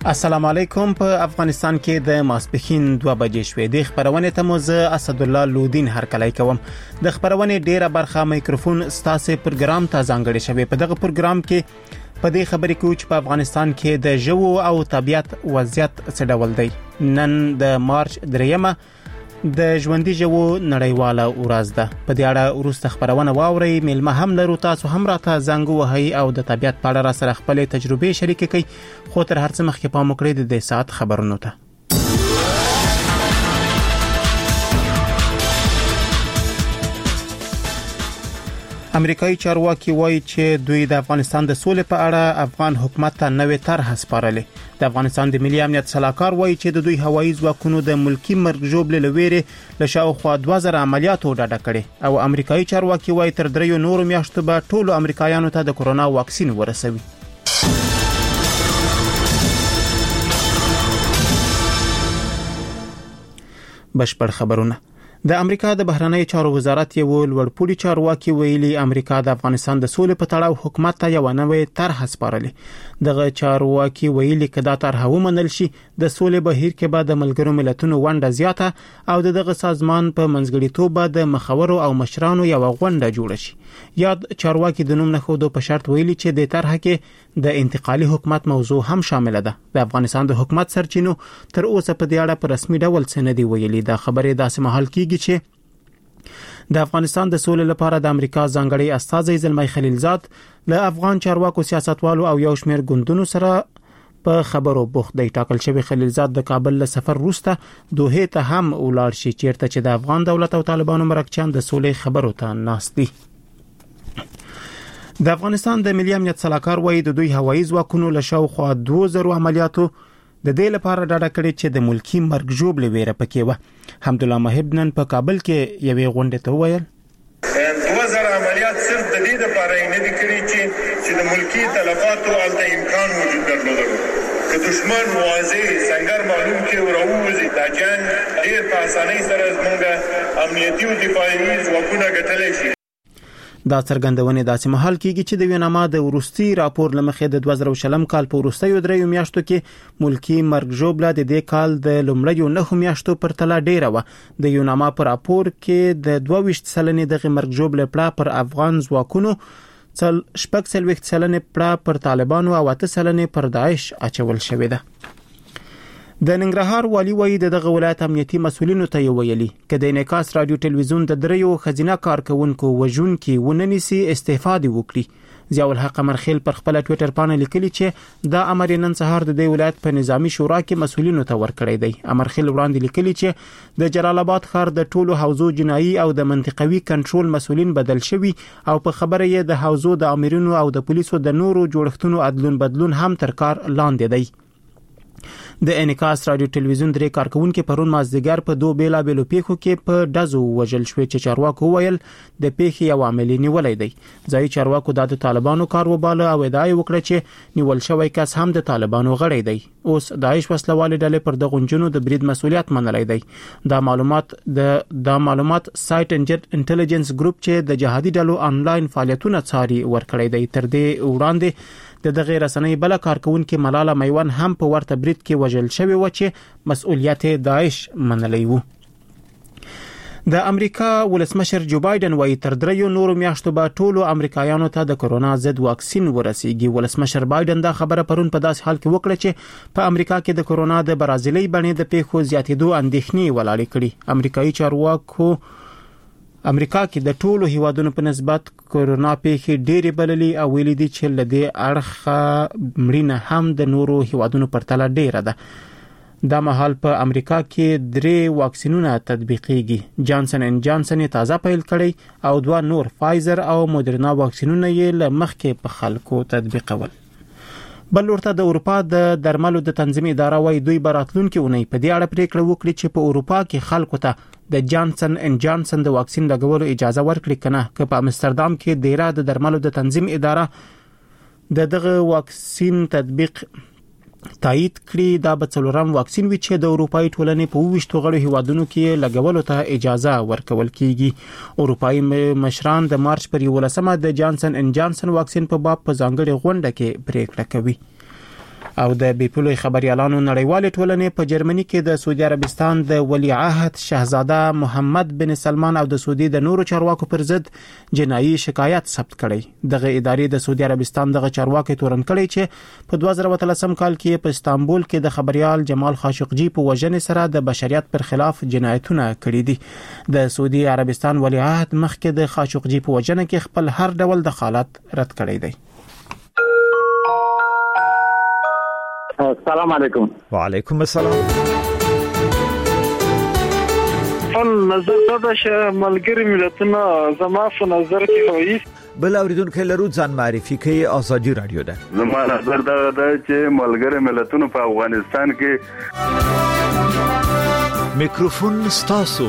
السلام علیکم. په افغانستان کې د ماسپښین 2 بجې شوې. د خبرونه ته موزه اسد الله لودین هرکلی کوم. د خبرونه ډیره برخه میکروفون ستاسو پروګرام ته ځانګړی شوی. په دغه پروګرام کې په دې خبرې کې چې په افغانستان کې د ژوو او طبيعت وضعیت څه ډول دی. نن د مارچ 3 د ژوندۍ ژوو نړیواله ورځ ده. په دې اړه ورسته خبرونه واوري. ملما هم لرو، تاسو هم راته زنګ وهي او د طبيعت په اړه را سره خپل تجربې شریک کړئ. خو تر هر څه مخکې پام وکړئ د دې ساعت خبرونو ته. امریکایي چارواکي وایي چې دوی د افغانستان د سولې په اړه افغان حکومت ته نوې طرح سپارلې. د افغانستان د ملي امنیت صلاحکار وایي چې د دوی هوایي ځواکونو د ملکی مرګ ژوبل لويري له شاوخوا 2000 عملیاتو ډډه کړې او امریکایي چارواکي وایي تر 3 نورو میاشتو به ټولو امریکایانو ته د کورونا واکسین ورسوي. بشپړ خبرونه. د امریکا د بهرنی چارو وزارت یو لوړپوړي چارواکي ویلي امریکا د افغانستان د سولې په تړاو حکومت ته یو نوې طرح سپارلې. دغه چارواکي ویلي کدا طرح ومنل شي د سولې بهیر کې به د ملګرو ملتونو ونډه زیاته او دغه سازمان په منځګړیتوب به د مخورو او مشرانو یو غونډه جوړ شي. یاد چارواکي د نوم نه خودو په شرط ویلي چې د طرح کې د انتقالي حکومت موضوع هم شامل ده. د افغانستان د حکومت سرچینو تر اوسه په دې اړه په رسمي ډول څه نه دی ویلي. دا خبره داسې مهال کیږي چې د افغانستان د سولې لپاره د امریکا ځانګړي استازي زلمی خلیلزاد له افغان چارواکو سیاستوالو او یو شمېر ګوندونو سره په خبرو بوخت دی. ټاکل شوی خلیلزاد د کابل له سفر وروسته دوحه ته هم ولاړ شي چیرته چې د افغان دولت او طالبانو مرکچیان د سولې خبرو ته ناست دي. د افغانستان د ملي امنیت صلاحکار وایي د دوی هوایي ځواکونو له شاوخوا 2000 عملیاتو د دې لپاره ډاډه کړي چې د ملکی مرګ ژوبل ویره پکې و. حمدالله محب نن په کابل کې یوې غونډې ته وویل 2000 عملیات صرف د دې لپاره نه دي کړی چې د ملکی تلفاتو او د امکان موجود درلودل. که دشمن واضح څنګه معلوم کې وروزي دا جنگ ډېر په اسانۍ سره زموږ امنیتي او دفاعي ځواکونه ګټلی شي. دا څرګندونه داسې محل کیږي چې د ویناما د ورستي راپور لمخې د 2020 کال په ورستیو 3 میاشتو کې ملکی مرګ ژوبل د دې کال د لومړیو 9 میاشتو پر تله ډیره و. د ویناما پر راپور کې د 22 سلنې د مرګ ژوبل پړه پر افغان ځواکونو، 16 سلنې پړه پر طالبانو او 8 سلنې پر داعش اچول شوې ده. د ننګرهار والی وایي دغه ولایت امنیتي مسولینو ته ویلي کله د انعکاس رادیو ټلویزیون د دریو خزینه کارکونکو وژونکي وننسي استفاده وکړي. ضیاء الحق مرخیل پر خپل ټوئیټر باندې لیکلي چې دا امر نن سهار د دې ولایت په نظامی شورا کې مسولینو ته ورکړی دی. امرخیل وړاندې لیکلي چې د جلال آباد ښار د ټولو حوزو جنایي او د منطقوي کنټرول مسولین بدل شوي او په خبره یې د حوزو د امرونو او د پولیسو د نورو جوړښتونو عدلون بدلون هم تر کار لاندې دی. د انعکاس رادیو ټلویزیون درې کارکونکو پرون مازدیګر په 2 بیلابېلو پیښو کې په ډزو وژل شوې چې چارواکو ویل د پیښې یو عامل نیولای دی. ځای چارواکو د طالبانو کار وباله او ادعای وکړه چې نیول شوی کس هم د طالبانو غړی دی. اوس داعش وسلوال ډلې پر د غونجونو د برید مسولیت منلای دی. دا معلومات سایت انټيليجنس ګروپ چې د جهادي ډلو انلاین فعالیتونه څاري ورکړی دی. تر دې وړاندې د غیر رسنۍ بل کارکونکو ملاله میوان هم په ورته برید کې وژل شوی و چې مسؤلیت داعش منلی و. د امریکا ولسمشر جو بایدن وايي تر 3 نورو میاشتو به ټولو امریکایانو ته د کورونا ضد واکسین ورسیږي. ولسمشر بایدن دا خبره پرون په داس حال کې وکړه چې په امریکا کې د کورونا د برازیلي بڼې د پیښو زیاتېدو اندېښنې ولاړې کړي. امریکایي چارواکو امریکا کې د ټولو هیوادونو په نسبت کورونا پیښې ډېرې بللي او ویلي دي چې لدې اړخه مړینه هم د نورو هیوادونو پر تله ډېره ده. دا مهال په امریکا کې 3 واکسینونه تطبیقيږي. جانسن اند جانسن تازه پیل کړي او 2 نور فایزر او مودرنا واکسینونه یې له مخکې په خلکو تطبیقول. بل ورته د اروپا د درملو د تنظیم اداره وايي دوی براتلونکو اونۍ په دې اړه پریکړه وکړي چې په اروپا کې خلکو ته د جانسن اند جانسن د واکسین لګولو اجازه ورکړي کنه که په امستردام کې ډیره د درملو د تنظیم اداره دغه واکسین تطبیق تایید کړی. دا به څلورم واکسین وي چې د اروپאי ټولنې په 20 غړو هیوادونو کې لګولو ته اجازه ورکول کیږي. اروپאי مشران د مارچ پر 11 د جانسن اند جانسن واکسین په باب په ځانګړي غونډه کې پریکړه کوي. او د بیپلوي خبريالانو نړیوالې ټولنې په جرمني کې د سعودي عربستان د ولی عهد شاهزاده محمد بن سلمان او د سعودي د نورو چارواکو پر ضد جنایي شکایت ثبت کړي. دغه ادارې د سعودي عربستان دغه چارواکي تورن کړي چې په 2013 کال کې په استانبول کې د خبريال جمال خاشقجي په وژنې سره د بشریت پر خلاف جنایتونه کړي دي. د سعودي عربستان ولی عهد مخکې د خاشقجي په وژنه کې خپل هر ډول دخالت رد کړی دی. السلام علیکم. وعلیکم السلام. نظر دا چې ملګری ملتونه زما په نظر کې وایي بل اوریدونکو لرو ځان معرفي کوي. ازادي رادیو ده. زما نظر دا چې ملګری ملتونه په افغانستان کې میکروفون ستاسو.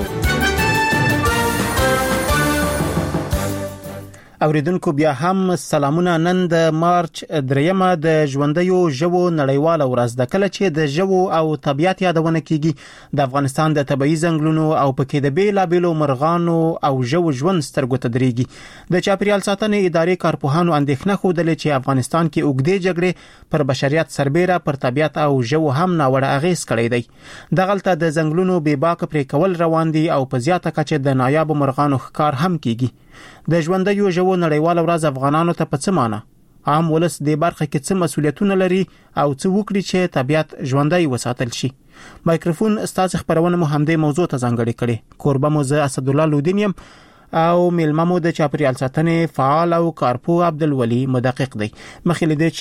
اوریدونکو بیا هم سلامونه. نن د مارچ 3 د ژوندیو ژوو نړیواله ورځ ده، کله چې د ژوو او طبيعت یادونه کیږي. د افغانستان د طبيعي ځنګلونو او پکې د بیلابیلو مرغانو او ژوو ژوند سترګو ته درېږي. د چاپیریال ساتنې ادارې کارپوهانو اندېښنه خوده چې افغانستان کې اوږدې جګړې پر بشریت سربېره پر طبيعت او ژوو هم ناوړه اغېز کړی دی. دغلته د ځنګلونو بېباکه پرې کول روان دي او په زیاته کچه د نایابو مرغانو ښکار هم کیږي. د ژوندیو ژوو نړیواله ورځ افغانانو ته په څه معنی؟ عام ولس د برخه کې څه مسولیتونه لري او څه وکړي چې طبيعت ژوندۍ وساتل شي؟ مایکروفون استاد خبرونه مو همدې موضوع ته ځانګړې کړي. کوربه مو زه اسد الله لودینیم او میلمه مو د چاپیریال ساتنې فعال او کارپو عبدالولي مدقق دی. مخکې له دې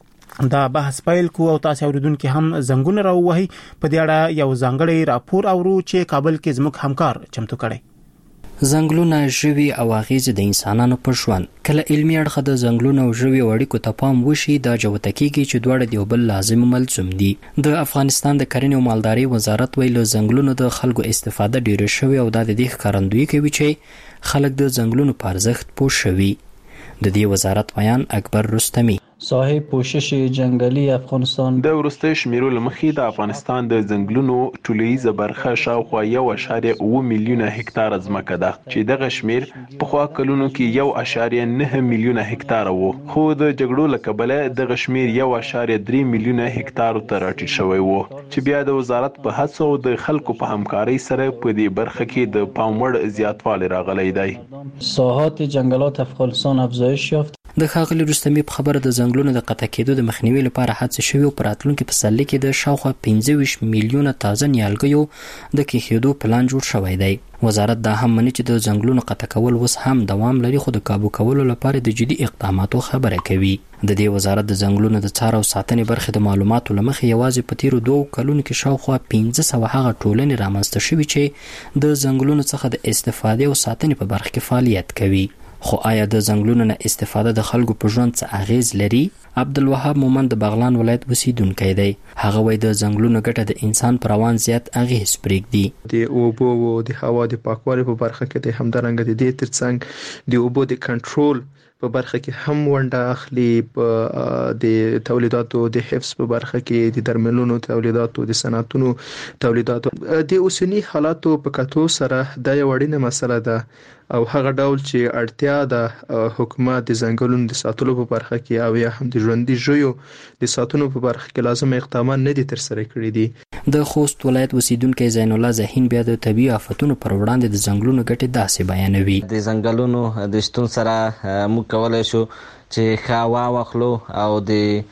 چې دا بحث پیل کو او تاسو اوریدونکو هم زنګونه راووهي، په دې اړه یو ځانګړی راپور اورو چې کابل کې زموږ همکار چمتو کړي. ځنګلونه، ژوي او اغیزې د انسانانو پر ژوند. کله علمي اړخ د ځنګلونو او ژوي اړیکو ته پام وشي دا جوته کیږي چې دواړه د یو بل لازم ملزوم دي. د افغانستان د کرنې او مالدارۍ وزارت ویل ځنګلونو د خلکو استفاده ډیره شوی او د دې ښکارندویي کوي چې خلک د ځنګلونو په ارزښت پوه شوي. د دې وزارت بیان اکبر رستمی. صاحب پوشش جنگلی افغانستان د ورسته شمیرو لمخې د افغانستان د ځنګلونو ټولیزه برخه شاوخوا 1.9 میلیونه هکتار ځمکه ده چې دغه شمیر په خوا کلونو کې 1.9 میلیونه هکتار وو، خو د جګړو له کبله دغه شمیر 1.3 میلیونه هکتار ته راټیټ شوی وو چې بیا د وزارت په هڅو د خلکو په همکارۍ سره په دې برخه کې د پام وړ زیاتوالی راغلی دی. ساحات جنگلات افغانستان افزایش یافت. د ښاغلي رستمي په خبره د ځنګلونو د قطع کېدو د مخنیوي لپاره هڅې شوې او په راتلونکي پسرلي کې د شاوخوا 25 میلیونه تازه نیالګیو د کېښودو پلان جوړ شوی دی. وزارت دا هم مني چې د ځنګلونو قطع کول اوس هم دوام لري، خو د کابو کولو لپاره د جدي اقداماتو خبره کوي. د دې وزارت د ځنګلونو د څار او ساتنې برخې د معلوماتو لمخې یوازې په تیرو 2 کلونو کې شاوخوا 1500 هغه ټولنې رامنځته شوي چې د ځنګلونو څخه د استفادې او ساتنې په برخه کې فعالیت کوي. خو آیا د ځنګلونو نه استفاده د خلکو په ژوند څه اغیز لري؟ عبدالوهاب مومند د بغلان ولایت اوسیدونکی دی. هغه وایي د ځنګلونو ګټه د انسان پر روان زیات اغیز پرېږدي. د اوبو او د هوا د پاکوالي په برخه کې د همدارنګه د دې ترڅنګ د اوبو د کنټرول په برخه کې هم ونډه اخلي، په د تولیداتو د حفظ په برخه کې د درملونو تولیداتو د صنعتونو تولیداتو د اوسنی حالاتو په کتو سره د یو اړینه مسله ده او هغه ډول چې اړتیا ده حکومت د ځنګلونو د ساتلو په برخه کې او یا هم د ژوندۍ ژویو د ساتنو په برخه کې لازم اقدامات نه دي ترسره کړي دي. د خوست ولایت اوسیدونکی زین الله زهین بیا د طبي آفتونو پر وړاندې د ځنګلونو ګټې داسې بیانوي. د ځنګلونو د شتون سره موږ کولای شو چې ښه هوا واخلو او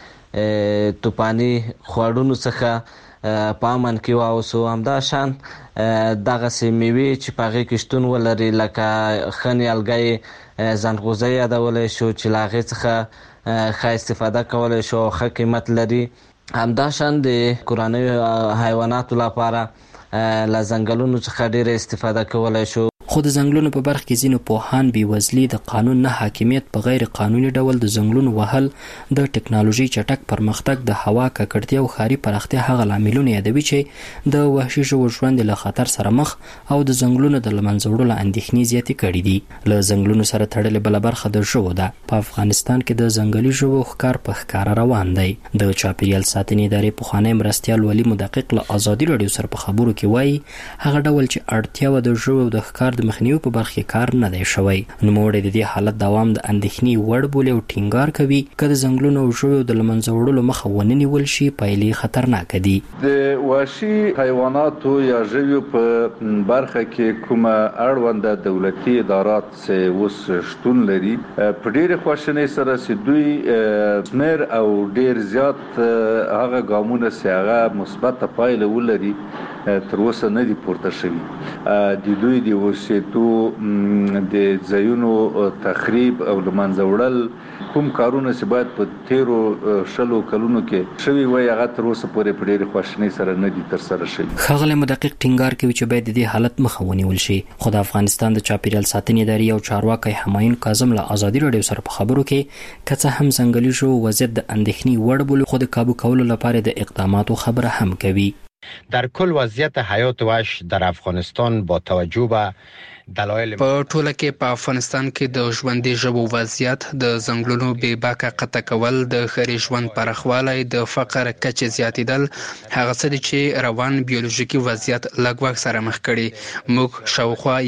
د توپاني خوړونو څخه په امن کې واوسو. همدا شان دغه میوې چې په هغې کې شتون ولري لکه ښه نیالګی ځنغوزه یادولی شو چې له هغې څخه ښه استفاده کولی شو او ښه قیمت لري. همدا شان د کورنیو حیواناتو لپاره له ځنګلونو څخه ډېره استفاده کولی شو. خو د ځنګلونو په برخه کې ځینو پوهان بېوزلي، د قانون نه حاکمیت، په غیر قانوني ډول د ځنګلونو وهل، د ټکنالوژي چټک پرمختګ، د هوا ککړتیا او ښاري پراختیا هغه لاملونه یادوي چې د وحشي ژوو ژوند له خطر سره مخ او د ځنګلونو د له منځه وړلو اندېښنې زیاتې کړي دي. له ځنګلونو سره تړلې بله برخه د ژوو ده. په افغانستان کې د ځنګلي ژوو ښکار په ښکاره روان دی. د چاپیریال ساتنې ادارې پخوانی مرستیال ولي مدقق له ازادي راډیو سره په خبرو کې وایي هغه ډول چې اړتیا و د ژوو د ښکار د مخنیوي په برخه کې کار نه دی شوی. نوموړی د دې حالت دوام د اندېښنې وړ بولي او ټینګار کوي چې د ځنګلونو او ژویو د له منځه وړلو مخه ونه نیول شي پایلې خطرناک دي. د وحشي حیواناتو یا ژویو په برخه کې کومه اړونده دولتي ادارات چې اوس شتون لري په ډېرې خواشینۍ سره چې دوی شمېر او ډېر زیات هغه ګامونه چې هغه مثبته پایله ولري تر اوسه نه دي پورته شوي. د دوی د اوسېدو د ځایونو تخریب او له منځه وړل کوم کارونه چې باید په تیرو شلو کلونو کې شوي وای هغه تر اوسه پورې په ډېرې خواشینۍ سره نه دي ترسره شوي. ښاغلی مدقق ټینګار کوي چې باید د دې حالت مخه ونیول شي. خو د افغانستان د چاپیریال ساتنې ادارې او چارواکي همایون کاظم له ازادي راډیو سره په خبرو کې که څه هم ځنګلي ژویو وضعیت د اندېښنې وړ بولي خو د کابو کولو لپاره د اقداماتو خبره هم کوي. در کل وضعیت حیات وحش در افغانستان با توجه به دلایل په ټوله کې په افغانستان کې د ژوندي ژوو وضعیت د ځنګلونو بې باکه قطع کول د ښاري ژوند پراخوالی د فقر کچې زیاتېدل هغه څه دي چې روان بیولوژیکي وضعیت له ګواښ سره مخ کړي. موږ شاوخوا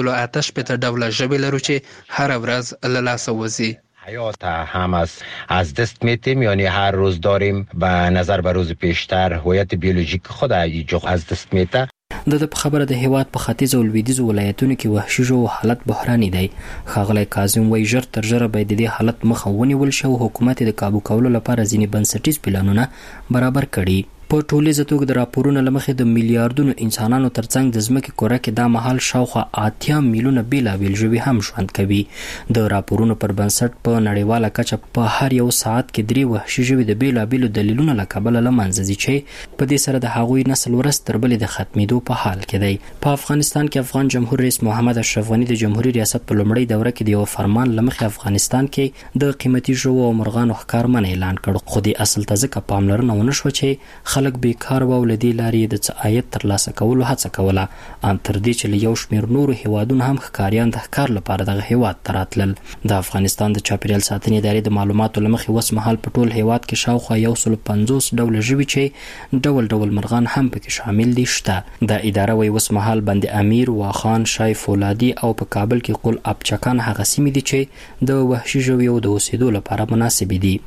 188 ډوله ژوي لرو چې هره ورځ له لاسه وځي. حیات هم از دست میتیم یعنی هر روز داریم به نظر به روز پیشتر هویت بیولوژیک خود از دست میته. د په خبره د هیواد په ختیځ او لویدیځ ولایتونو کې وحشي ژوو حالت بحراني دی. ښاغلی کاظم وایي ژر تر ژره باید د دې حالت مخه ونیول شي او حکومت د کابو کولو لپاره ځینې بنسټیز پلانونه برابر کړي. په ټولیزه توګه د راپورونو له مخې د میلیارډونو انسانانو ترڅنګ د ځمکې کره کې دا مهال شاوخوا 80 میلیونه بیلابیل ژوي هم ژوند کوي. د راپورونو پر بنسټ په نړیواله کچه په هر یو ساعت کې 3 وحشي ژوي د بیلابیلو دلیلونو له کبله له منځه ځي چې په دې سره د هغوی نسل ورځ تر بلې د ختمېدو په حال کې دی. په افغانستان کې افغان جمهور رئیس محمد اشرف غني د جمهوریت ریاست په لومړۍ دوره کې د یو فرمان له مخې افغانستان کې د قیمتي ژوو او مرغانو ښکار منع اعلان کړ. خو د اصل ته ځکه پاملرنه ونه شوه چې خلک بیکار و او له دې لارې د څه عاید ترلاسه کولو هڅه کوله ان تر دې چې له یو شمېر نورو هیوادونو هم ښکاریان د ښکار لپاره دغه هیواد ته راتلل. د افغانستان د چاپیریال ساتنې ادارې د معلوماتو له مخې اوس مهال په ټول هیواد کې شاوخوا 150 ډوله ژوي چې ډول ډول مرغان هم پکې شامل دي شته. د اداره وایي اوس مهال بند امیر، واخان، شای فولادي او په کابل کې قل ابچکان هغه سیمې دي چې د وحشي ژویو د اوسېدو لپاره مناسبې دي.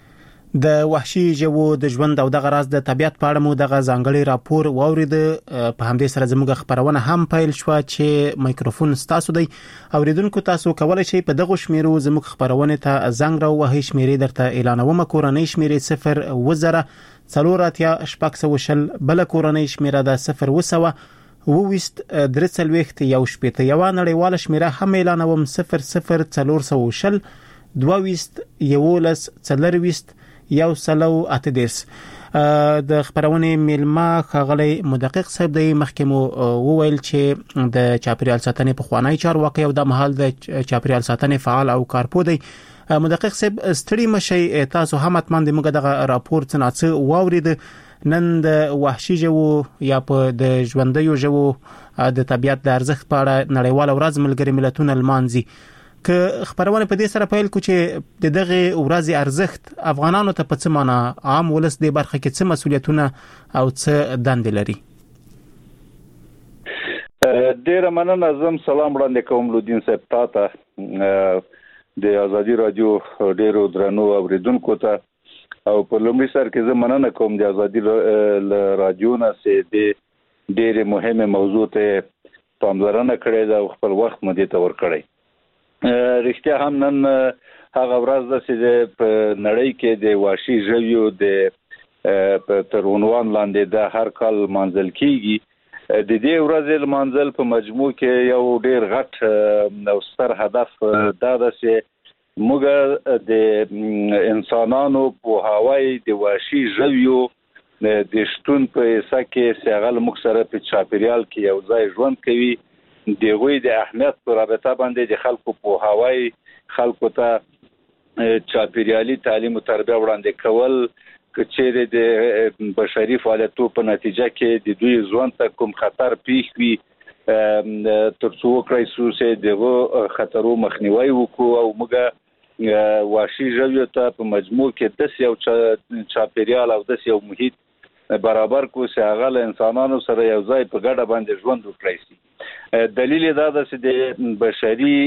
د وحشي ژوو د ژوند او دغه راز د طبيعت په اړه مو دغه ځانګړي راپور واورید. په همدې سره زموږ خبرونه هم پیل شو چې مایکروفون ستاسو دی. اوریدونکو تاسو کولای شئ په دغه شمیرو زموږ خبرونه ته زنګ راوهئ. شمیرې درته اعلانوم. کورنۍ شمیرې 0 4 شپږ بل کورنۍ شمیره ده 0 وويست درڅلويخت یو شپته یو نړیواله شمیره هم اعلانوم 0 4 22 یولس څلرويست یو سلو اتدیس. د خبرونه میلما ښاغلی مدقق صاحب د محکمو وویل چې د چاپیریال ساتنې په خوانی چارواکي او د محل د چاپیریال ساتنې فعال او کارپو دی. مدقق صاحب ستړي مشي تاسو هم اتمن د موږ دغه راپور څنګه واورید. نن د وحشي ژوو یا په د ژوندیو ژوو د طبيعت د ارزښت په اړه نړیوال ورځ ملګری ملتونه لمانځي. که خبرونه په دې سره پیل کو چې دغه ورځ ارزښت افغانانو ته په څه معنا عام ولس د برخه کې څه مسولیتونه او څه دندې لري. ډیر مننه. زم سلام وړاندې کوم لودین صاحب ته د ازادي رادیو ډیرو درنو اوریدونکو ته او په لومړي سر کې زه مننه کوم د ازادي رادیو نه چې د ډیره مهمه موضوع ته پاملرنه کړې ده او خپل وخت مدې ته ور کړی. رښتیا هم نن هغه ورځ ده چې په نړۍ کې د وحشي ژویو د تر عنوان لاندې د هر کال منځل کیږي. د دې ورځې منځل په مجموع کې یو ډیر غټ او ستر هدف دا ده چې موږ د انسانانو په هوای د وحشي ژویو د شتون په حصہ کې سیغل موږ سره په چاپیریال کې یو ځای ژوند کوي. دغه د اهمیت پر رابطه باندې د خلکو په هوای خلکو ته چاپیریالي تعلیم او تربیه وړاندې کول کچېره د بشري فعالیتونو په نتیجه کې د دوی ژوند ته کوم خطر پیښ وي ترڅو کرایسوس دغه خطرو مخنیوي وکړو او موږ وحشي ژویو ته په مجموع کې د یو چاپیریال او د یو محیط برابر کو چې هغه له انسانانو سره یو ځای په ګډه باندې ژوند وکړي شي. دلیل دا ده چې د بشري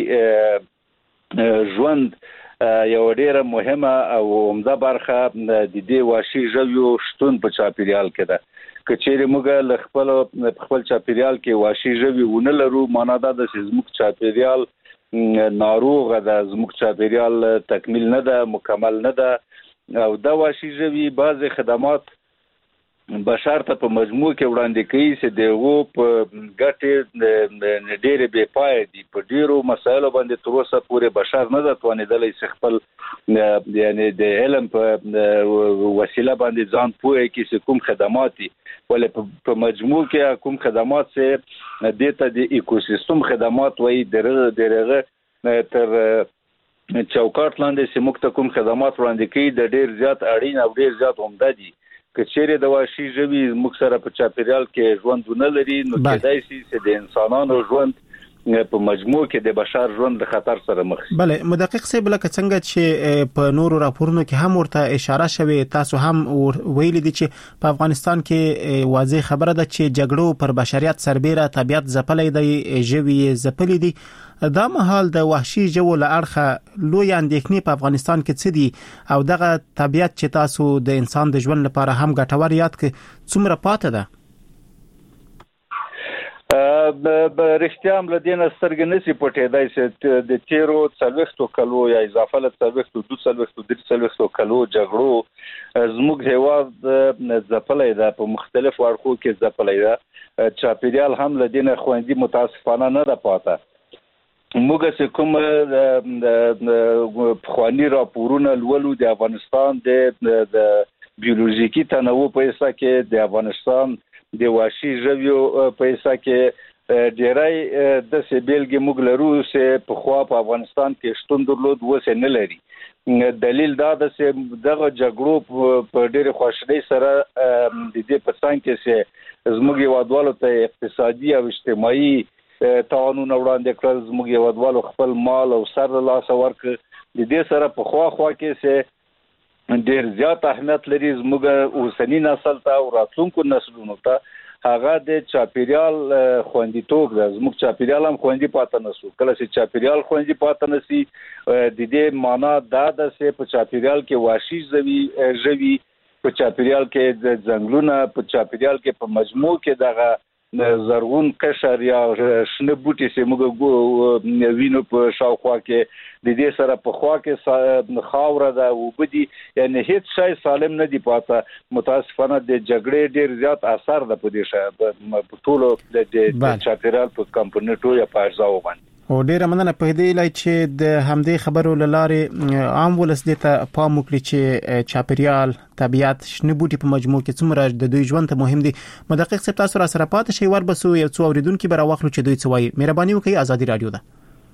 ژوند یو ډیره مهمه او عمده برخه د دې وحشي ژویو شتون په چاپیریال کې ده. کچېرې موږ خپل چاپیریال کې وحشي ژوي ونه لرو، معنا دا ده چې زموږ چاپیریال ناروغه ده، زموږ چاپیریال تکمیل نه ده، مکمل نه ده. او دا وحشي ژوي بعضې خدمات بشر ته په مجموع کې وړاندې کوي چې دغه په ګټې ډېرې بې پایه دي. په ډېرو مسایلو باندې تر اوسه پورې بشر نه ده توانېدلی چې خپل یعنی د علم په وسیله باندې ځان پوه کړي چې کوم خدمات دي، ولې په مجموع کې کوم خدمات چې دې ته د ایکوسیستم خدمات وایي دغه تر چوکاټ لاندې چې موږ ته کوم خدمات وړاندې کوي د ډېر زیات اړین او ډېر زیات عمده دي. کچېرې د وحشي ژوي موږ سره په چاپیریال کې ژوند ونه لري، نو کېدای شي چې د انسانانو ژوند په مجموع کې د بشر ژوند د خطر سره مخ شي. بله مدقق صاحب، لکه څنګه چې په نورو راپورونو کې هم ورته اشاره شوی، تاسو هم ویلي دي چې په افغانستان کې واضح خبره ده چې جګړو پر بشریت سربېره طبیعت ځپلی دی، ژوي ځپلي دي. دا مهال د وحشي ژوو له اړخه لوی اندېښنې په افغانستان کې څه دي او دغه طبیعت چې تاسو د انسان د ژوند لپاره هم ګټور یاد کړئ څومره پاتې ده؟ رښتیا هم له دې نه سترګې نشي پټېدای چې د تیرو 40 کلو یا اضافه له 42 کلو جګړو زموږ هیواد ځپلی ده، په مختلفو اړخو کې ځپلی ده. چاپیریال هم له دې نه خوندي متاسفانه نه ده پاته. موږ چې کوم پخواني راپورونه لولو د افغانستان د بیولوژیکي تنوع په حصه کې، د افغانستان د وحشي ژویو په حصه کې ډیری داسې بیلګې موږ لرو چې پخوا په افغانستان کې شتون درلود، اوس یې نه لري. دلیل دا ده چې دغه جګړو په ډېرې خواشینۍ سره د دې په څنګ کې چې زموږ هېوادوالو ته اقتصادي او اجتماعي تاوانونه وړاندې کړل، زموږ هېوادوالو خپل مال او سر له لاسه ورکړ. د دې سره په خوا کې چې ډېر زیات اهمیت لري زموږ اوسني نسل ته او راتلونکو نسلونو ته، هغه د چاپیریال خوندیتوب ده. زموږ چاپیریال هم خوندي پاتې نشو. کله چې چاپیریال خوندي پاتې نشي، د دې معنا دا ده چې په چاپیریال کې وحشي ژوي، په چاپیریال کې د ځنګلونه، په چاپیریال کې په مجموع کې دغه زرغون قشر یا شنه بوټي چې موږ وینو په شاوخوا کې، د دې سره په خوا کې خاوره ده، اوبه دي، یعنی هیڅ شی سالم نه دی پاته. متاسفانه د جګړې ډېر زیات اثر ده په دې شی په ټولو د چاپیریال په کمپونیټو یا په اجزاو باندې. او ډیره مننه په دې لای چې د همدې خبرو لاره عام ولس دې ته پام وکړي چې چاپیریال، طبیعت، شنه بوټي په مجموع کې څومره د دوی ژوند ته مهم دي. مدقق صاحب، تاسو را سره پاتې شئ، وربسو یو څو اوریدونکو به راوخلو چې دوی څه وایي. مهرباني وکړئ، ازادي رادیو ده.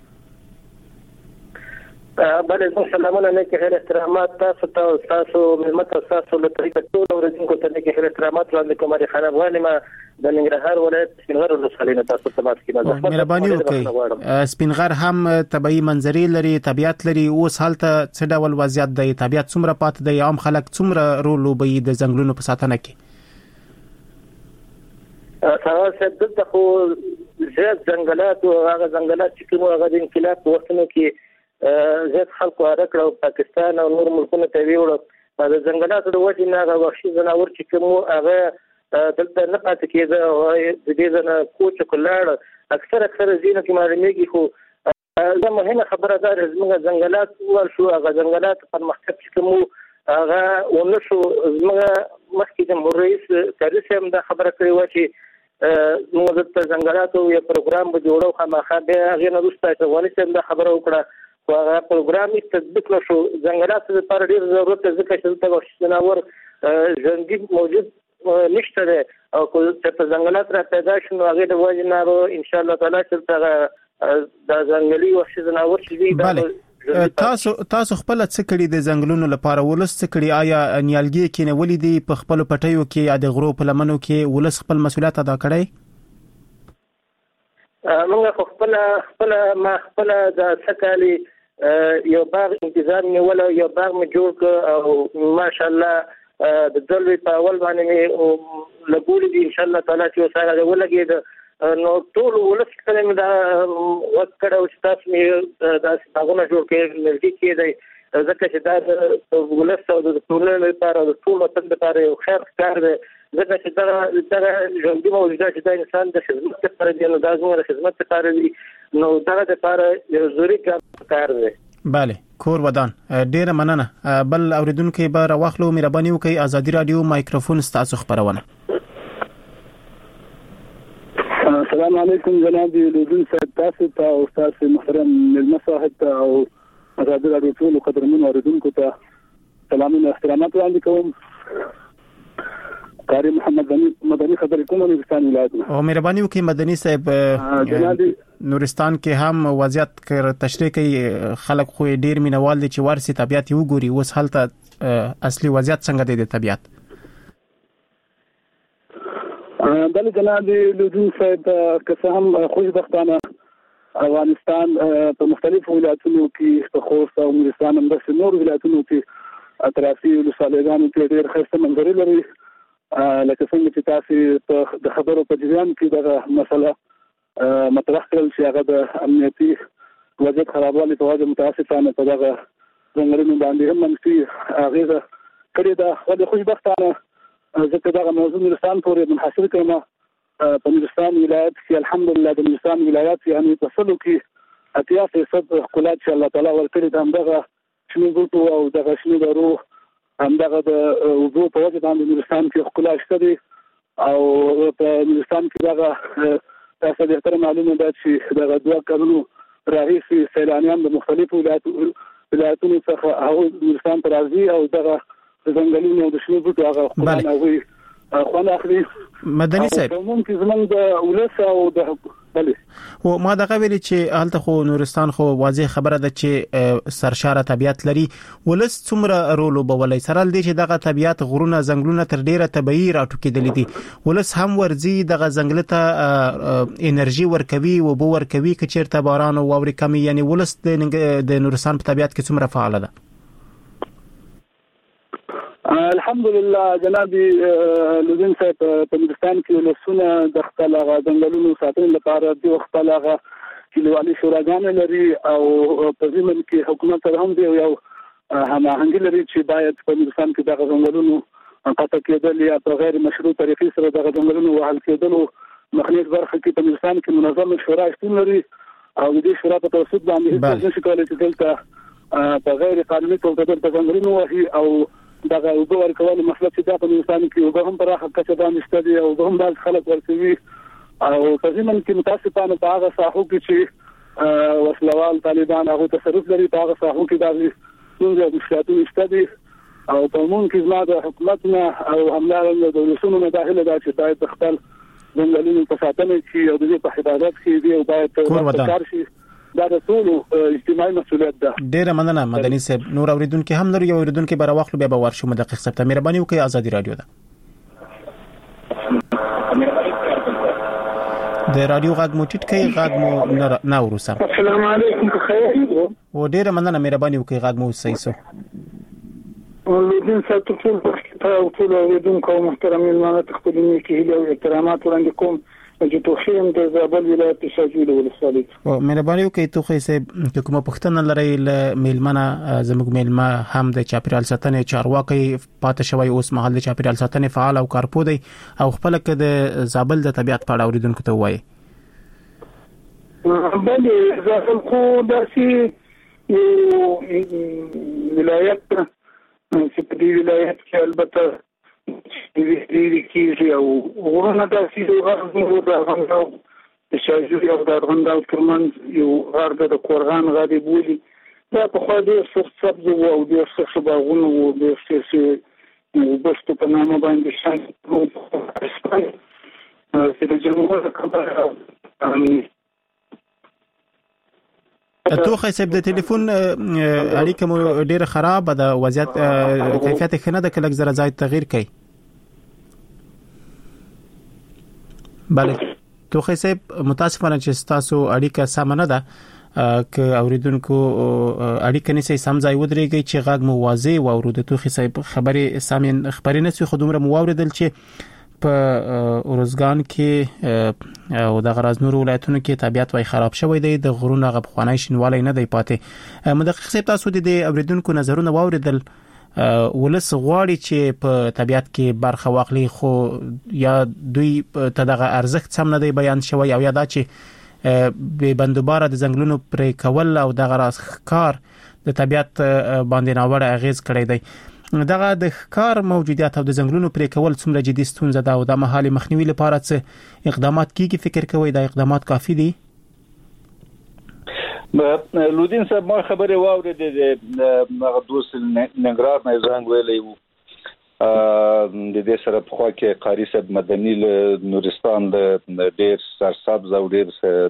بله زموږ سلامونه نیک خیر احترامات تاسو ته او تاسو مېلمه ته ستاسو له طریقه ټولو اورېدونکو ته نیک خیر احترامات وړاندې کوم. خان افغان ما د ننګرهار ولایت سپینغر ولسوالۍ نه تاسو ته ماسکینه مهرباني وکړئ. سپینغر هم طبیعي منظرې لري، طبیعت لري. اوس هلته څه ډول وضعیت دی؟ طبیعت څومره پاتې دی؟ عام خلک څومره رول لوبوي د ځنګلونو په ساتنه کې؟ تاسو دلته خو زیات ځنګلات او هغه ځنګلات چې کوم هغه د انقلاب په وختونو کې زیات خلکو هرکړه او پاکستان او نور ملکونو ته ویوړو. د ځنګلاتو د وجې نه هغه وحشي ځناور چې کوم هغه دلته نه پاتې کېده، د دې ځنه کوچ کلاړ اکثر ځینو کې معلومیږي. خو دا مهمه خبره ده زموږ ځنګلات ور شو، هغه ځنګلات پرمختګ چې کوم هغه ونشو. زموږ مخکې جمهور رئیس کاري صاحب دا خبره کړې وه چې موږ د ځنګلاتو یو پروګرام به جوړو، خامخا بیا هغې نه وروسته افغاني صاحب دا خبره وکړه، خو هغه پروګرام یې تطبیق نه شو. ځنګلاتو لپاره ډېر ضرورت دی ځکه چې دلته وحشي ځناور ژوندي موجود نشته دی، او که په ځنګلات را پیدا شي نو هغې د وجې نه به انشاءالله تعالی چې دغه د ځنګلي وحشي ځناور چې وي. تاسو خپل څه کړي د ځنګلونو لپاره؟ ولس څه کړي؟ آیا نیالګي کېنولې دي په خپل پټیو کې یا د غرو په لمنو کې؟ ولس خپل مسؤلیت ادا کړی؟ موږ خپل د سکالي یو باغ انتظام نیول، یو باغ مې جوړ کړ او ماشاءالله د ځلوي په اول باندې لګولې دي ان شاء الله تعالی چې سره ولګي نو ټول ولس کله دا وکړه او تاسو مې دا څنګه جوړ کړئ لږی کې دی ځکه چې دا ولس او د ټولنې لپاره د ټول وطن لپاره یو خیر کار دی ځکه چې دا ژوندۍ موجوده چې د انسان د خدمت لپاره دی نو دا زموږ د خدمت لپاره دی نو دا د لپاره یو ضروري کار دی. بله کور ودان ډیره مننه. بل اوریدونکو به راوخلو مهرباني وکړئ ازادي رادیو مایکروفون ستاسو خبرونه. السلام علیکم جناب لودین صاحب تاسو ته او تاسو محترم ملما صاحب ته او ازادي رادیو ټول قدرمن اوریدونکو ته سلامونه احترامات وړاندې کوم. کاری محمد مدني خبرې کوم نورستان ولایت او مهرباني وکړئ مدني صاحب نورستان کې هم وضعیت تشریح کوي خلک خو ډیر مینوال دي چې ورسي طبيعت یو ګوري اوس حالت اصلي وضعیت څنګه دی د طبيعت. بل جناب لودین صاحب که هم خوشبختانه افغانستان په مختلفو ولایتونو کې په خوست او نورستان هم د نور ولایتونو کې اطرافي ولسوالیانو کې ډېر ښه منظرې لري لکه څنګه چې تاسو د خبرو په جریان کې دغه مسله مطرح کړل چې هغه د امنیتي وضعیت خرابوالي په وجه متاسفانه په دغه ځنګلونو باندې هم منفي اغیزه کړې ده. ولې خوشبختانه ځکه دغه موضوع نورستان پورې منحصر کړم. په نورستان ولایت کې الحمدلله د نورستان ولایت یعنی په سلو کې 80% ښکلا چې الله تعالی ورکړي د همدغه شنو بوټو او دغه شنو درو همدغه د اوبو په وجه باندې نورستان کې ښکلا شته دي او په نورستان کې دغه تاسو د احترام معلومه ده چې دغه دوه کارونو راهیسي سیلانیان د مختلفو ولایتونو څخه هغه نورستان ته راځي او دغه ځنګلونو د شنو بوټو هغه ښکلا نوي خوان اخلي. مدني صاحب ممکن زمونږ د ولس او د بله او ما دغه ویلي چې هلته خو نورستان خو واضح خبره ده چې سرشاره طبيعت لري ولس څومره رول وبولای سره دي چې دغه طبيعت غرونه ځنګلونه تر ډیره طبيعي راټوکېدل دي ولس هم ورزي دغه ځنګل ته انرژي ورکوي او بو ورکوي چې چیرته باران او واوري کمی یعنی ولس د نورستان په طبيعت کې څومره فعال ده. الحمدلله جناب لودین صاحب په نورستان کې ولسونه د خپل ځنګلونو ساتنې لپاره د خپل کلیوالي شوراګانې لري او په ضمن کې حکومت سره هم دی یو هماهنګي لري چې باید په نورستان کې د ځنګلونو قطع کېدل یا په غیر مشروع طریقې سره د ځنګلونو وهل کېدل مخنیز برخه کې په نورستان کې منظم شورا شتون لري او د دې شورا په توسط باندې هیڅ نشي کولای چې دلته په غیر قانوني توګه د ځنګلونو وهي او دغه وګ ورکول مسله چې د افغانستان کې وګ هم پراخه کچه باندې شته او هم د خلک ورسوي او په ځمن کې متاسفانه په هغه ساحو کې چې وسلوال طالبان هغه تصرف لري په هغه ساحو کې د څنګه مشکلاتونه شته او په مون کې زما د حکومتنا او همدارنګه د ولسونو مداخله ده چې باید خپل ځنګلونو په ساتنه کې او د دې په حفاظت کې دی او باید کار شي دا د ټول اجتماعي مسؤلیت ده. ډیره مننه مدني صاحب. نور اوریدونکو هم لري اوریدونکو به راوخلو بیا به ورشو مدقق صاحب ته مهرباني وکړئ ازادي رادیو ده د رادیو غږ مو ټیټ کړئ غږ مو نه ورسم. السلام علیکم بخیر و ډیره مننه مهرباني وکړئ غږ مو صحیح سو ولودین صاحب ټول ټول اوریدونکو محترم ملمانه تخپلونی کې له احترامات وړاندې کوم چې توخیم د زابل ولایت شاجوی ولسوالۍ او مهرباني وکړئ توخی صاحب کومه پښتنه لري ل میلمنه زموږ میلمه هم د چاپیریال ساتنې چارواکي پاتې شوی اوس مهال د چاپیریال ساتنې فعال او کارپو دی او خپل کې د زابل د طبيعت په اړه اوریدونکو ته وایي. بلې زابل خو داسې یو ولایت چې په دې ولایت کې البته دې کیږي او ورنه داسې یو غږ د غنداو د شاجوی او د غنداو ترمنځ یو غږ د کورغان غادي بولی دا په خو دې سبز او د څه باغونو او د څه بستو په نامه باندې شان چې د جمهور خبره توخی صاحب د ټلیفون اړیکه مو ډیره خراب ده وضعیت کیفیت ښه نه ده کله زره ځای تغییر کړئ. بله توخی صاحب متاسفانه چې تاسو اړیکه سم نه ده ک اوریدونکو اړیکه نشي سمځای ودرېږي چې غږ مو واضح و اورو د توخي صاحب خبرې سامین خبرې نشي خودمره مو اوریدل چې په اورزګان کې او د غراز نور ولایتونو کې طبيعت وای خراب شوی دی د غرونو غبخوانای شینوالی نه دی پاتې مدقق صاحب تاسو د اوریدونکو نظرونه واوریدل ولس غواړي چې په طبيعت کې برخه واخلي خو یا دوی ته دغه ارزښت سم نه دی بیان شوی او یا دا چې به بندوباره د زنګلونو پرې کول او دغه راز ښکار د طبيعت باندې ناوړه اغیز کړی دی دغه د ښکار موجودیت او د زنګلونو پرې کول څومره جدي ستونزه ده او د محلي مخنیوي لپاره څه اقدامات کیږي فکر کوي دا اقدامات کافي دي لودین صاحب ما خبره واورید د دوست ننګرهار نه زنګ ویلی وو د دې سره په خوا کې قاری صاحب مدني نورستان د ډیر سرسبز او ډیر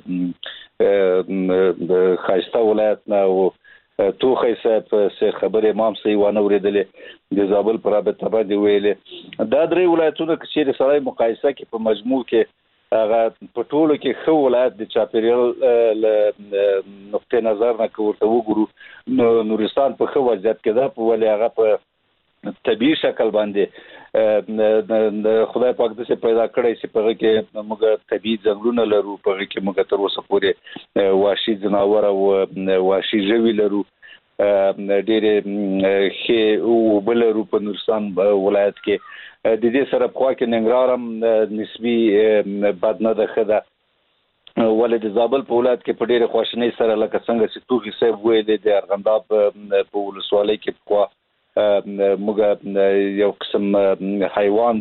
د خایسته ولایت نه او توخی صاحب څه خبره امام صحیح ونه اوریدلې د زابل پر رابطه باندې ویلې دا درې ولایتونه چې سره مقایسه کې په مجموع کې هغه په ټولو کې خو ولایت د چاپیریال نقطه نظر نه کوته وګورو نورستان په خو وضعیت کې ده په ولې هغه په طبيعي شکل باندې خدای پاک دې پیدا کړی چې په کې موږ طبيعي ځنګلونه لرو په کې موږ تر اوسه پورې وحشي ځناور او وحشي ژوي لرو ډېر خې او بل لرو په نورستان ولایت کې د دې سره په کې ننګرهار هم نسبی بد نه ده خدا ولې د زابل په ولایت کې په ډېر خوشنۍ سره لکه څنګه چې توګي صاحب ویلې د ارغنداب په ولسوالۍ کې په موږ یو قسم حیوان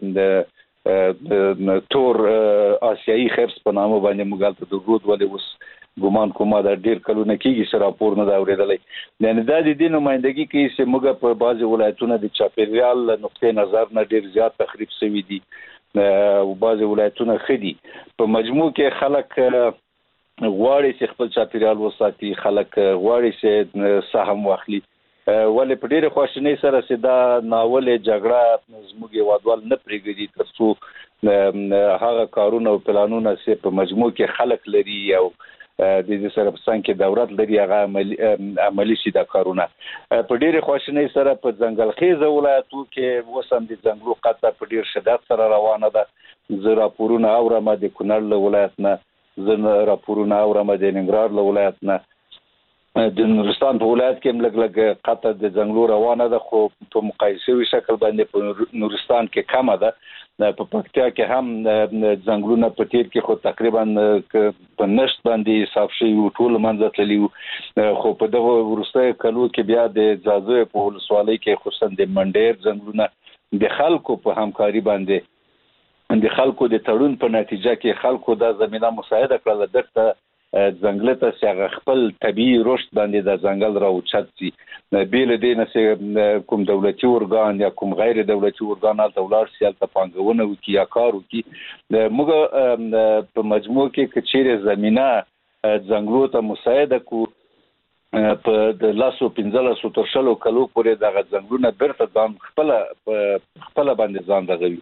د تور آسیایي خرس په نامه باندې موږ ته درود ولې وس ګومان کومه دا ډیر کلونه کېږي چې راپور نه دا اورېدلې یعنی دا د دې نمائندګي کې چې موږ په بعضي ولایتونو د چاپیریال نقطه نظر نه ډیر زیات تخریب شوی دي او بعضي ولایتونه خدي په مجموع کې خلک غواړي چې خپل چاپیریال وساتي خلک غواړي چې سهم واخلي ولې په ډیره خوشنۍ سره سدا ناول جګړه زموږ یوادوال نه پرېږدي ترڅو هغه کارونه او پلانونه چې په مجموع کې خلک لري او د دې سره په څنګه دولت لري هغه عملی شي دا کارونه په ډیره خوشنۍ سره په ځنګل خیز ولایتو کې وسم د ځنګلو قطع په ډیر شدت سره روانه ده زه راپورونه اورم د کونړ ولایت نه زه راپورونه اورم د ننګرهار ولایت نه د نورستان په ولایت کې لګ قطع د ځنګلو روانه ده خو په مقایسوي شکل باندې په نورستان کې کمه ده په پکتیا کې هم ځنګلونه په تیر کې خو تقریبا په نشت باندې صاف شي ټول منځ تللی خو په دغه ورسته کلو کې بیا د ځازو په ولسوالۍ کې خصوصا د منډیر ځنګلونه د خلکو په همکاري باندې د خلکو د تړون په نتیجه کې خلکو د زمينه مساعده کړل درته ځنګل ته څنګه خپل طبيعي رشد باندې د ځنګل راوچت سي بیل دې نه کوم دولتي ارګان یا کوم غیر دولتي ارګان ته ولر سیال ته پنګونه وکي یا کار وکي موږ په مجموع کې کچېره زمينه ځنګلو ته مساعده کو په د لاسو 15 تر شلو کلو پورې دغه ځنګلونه برته ځان خپل باندې ځان دغوي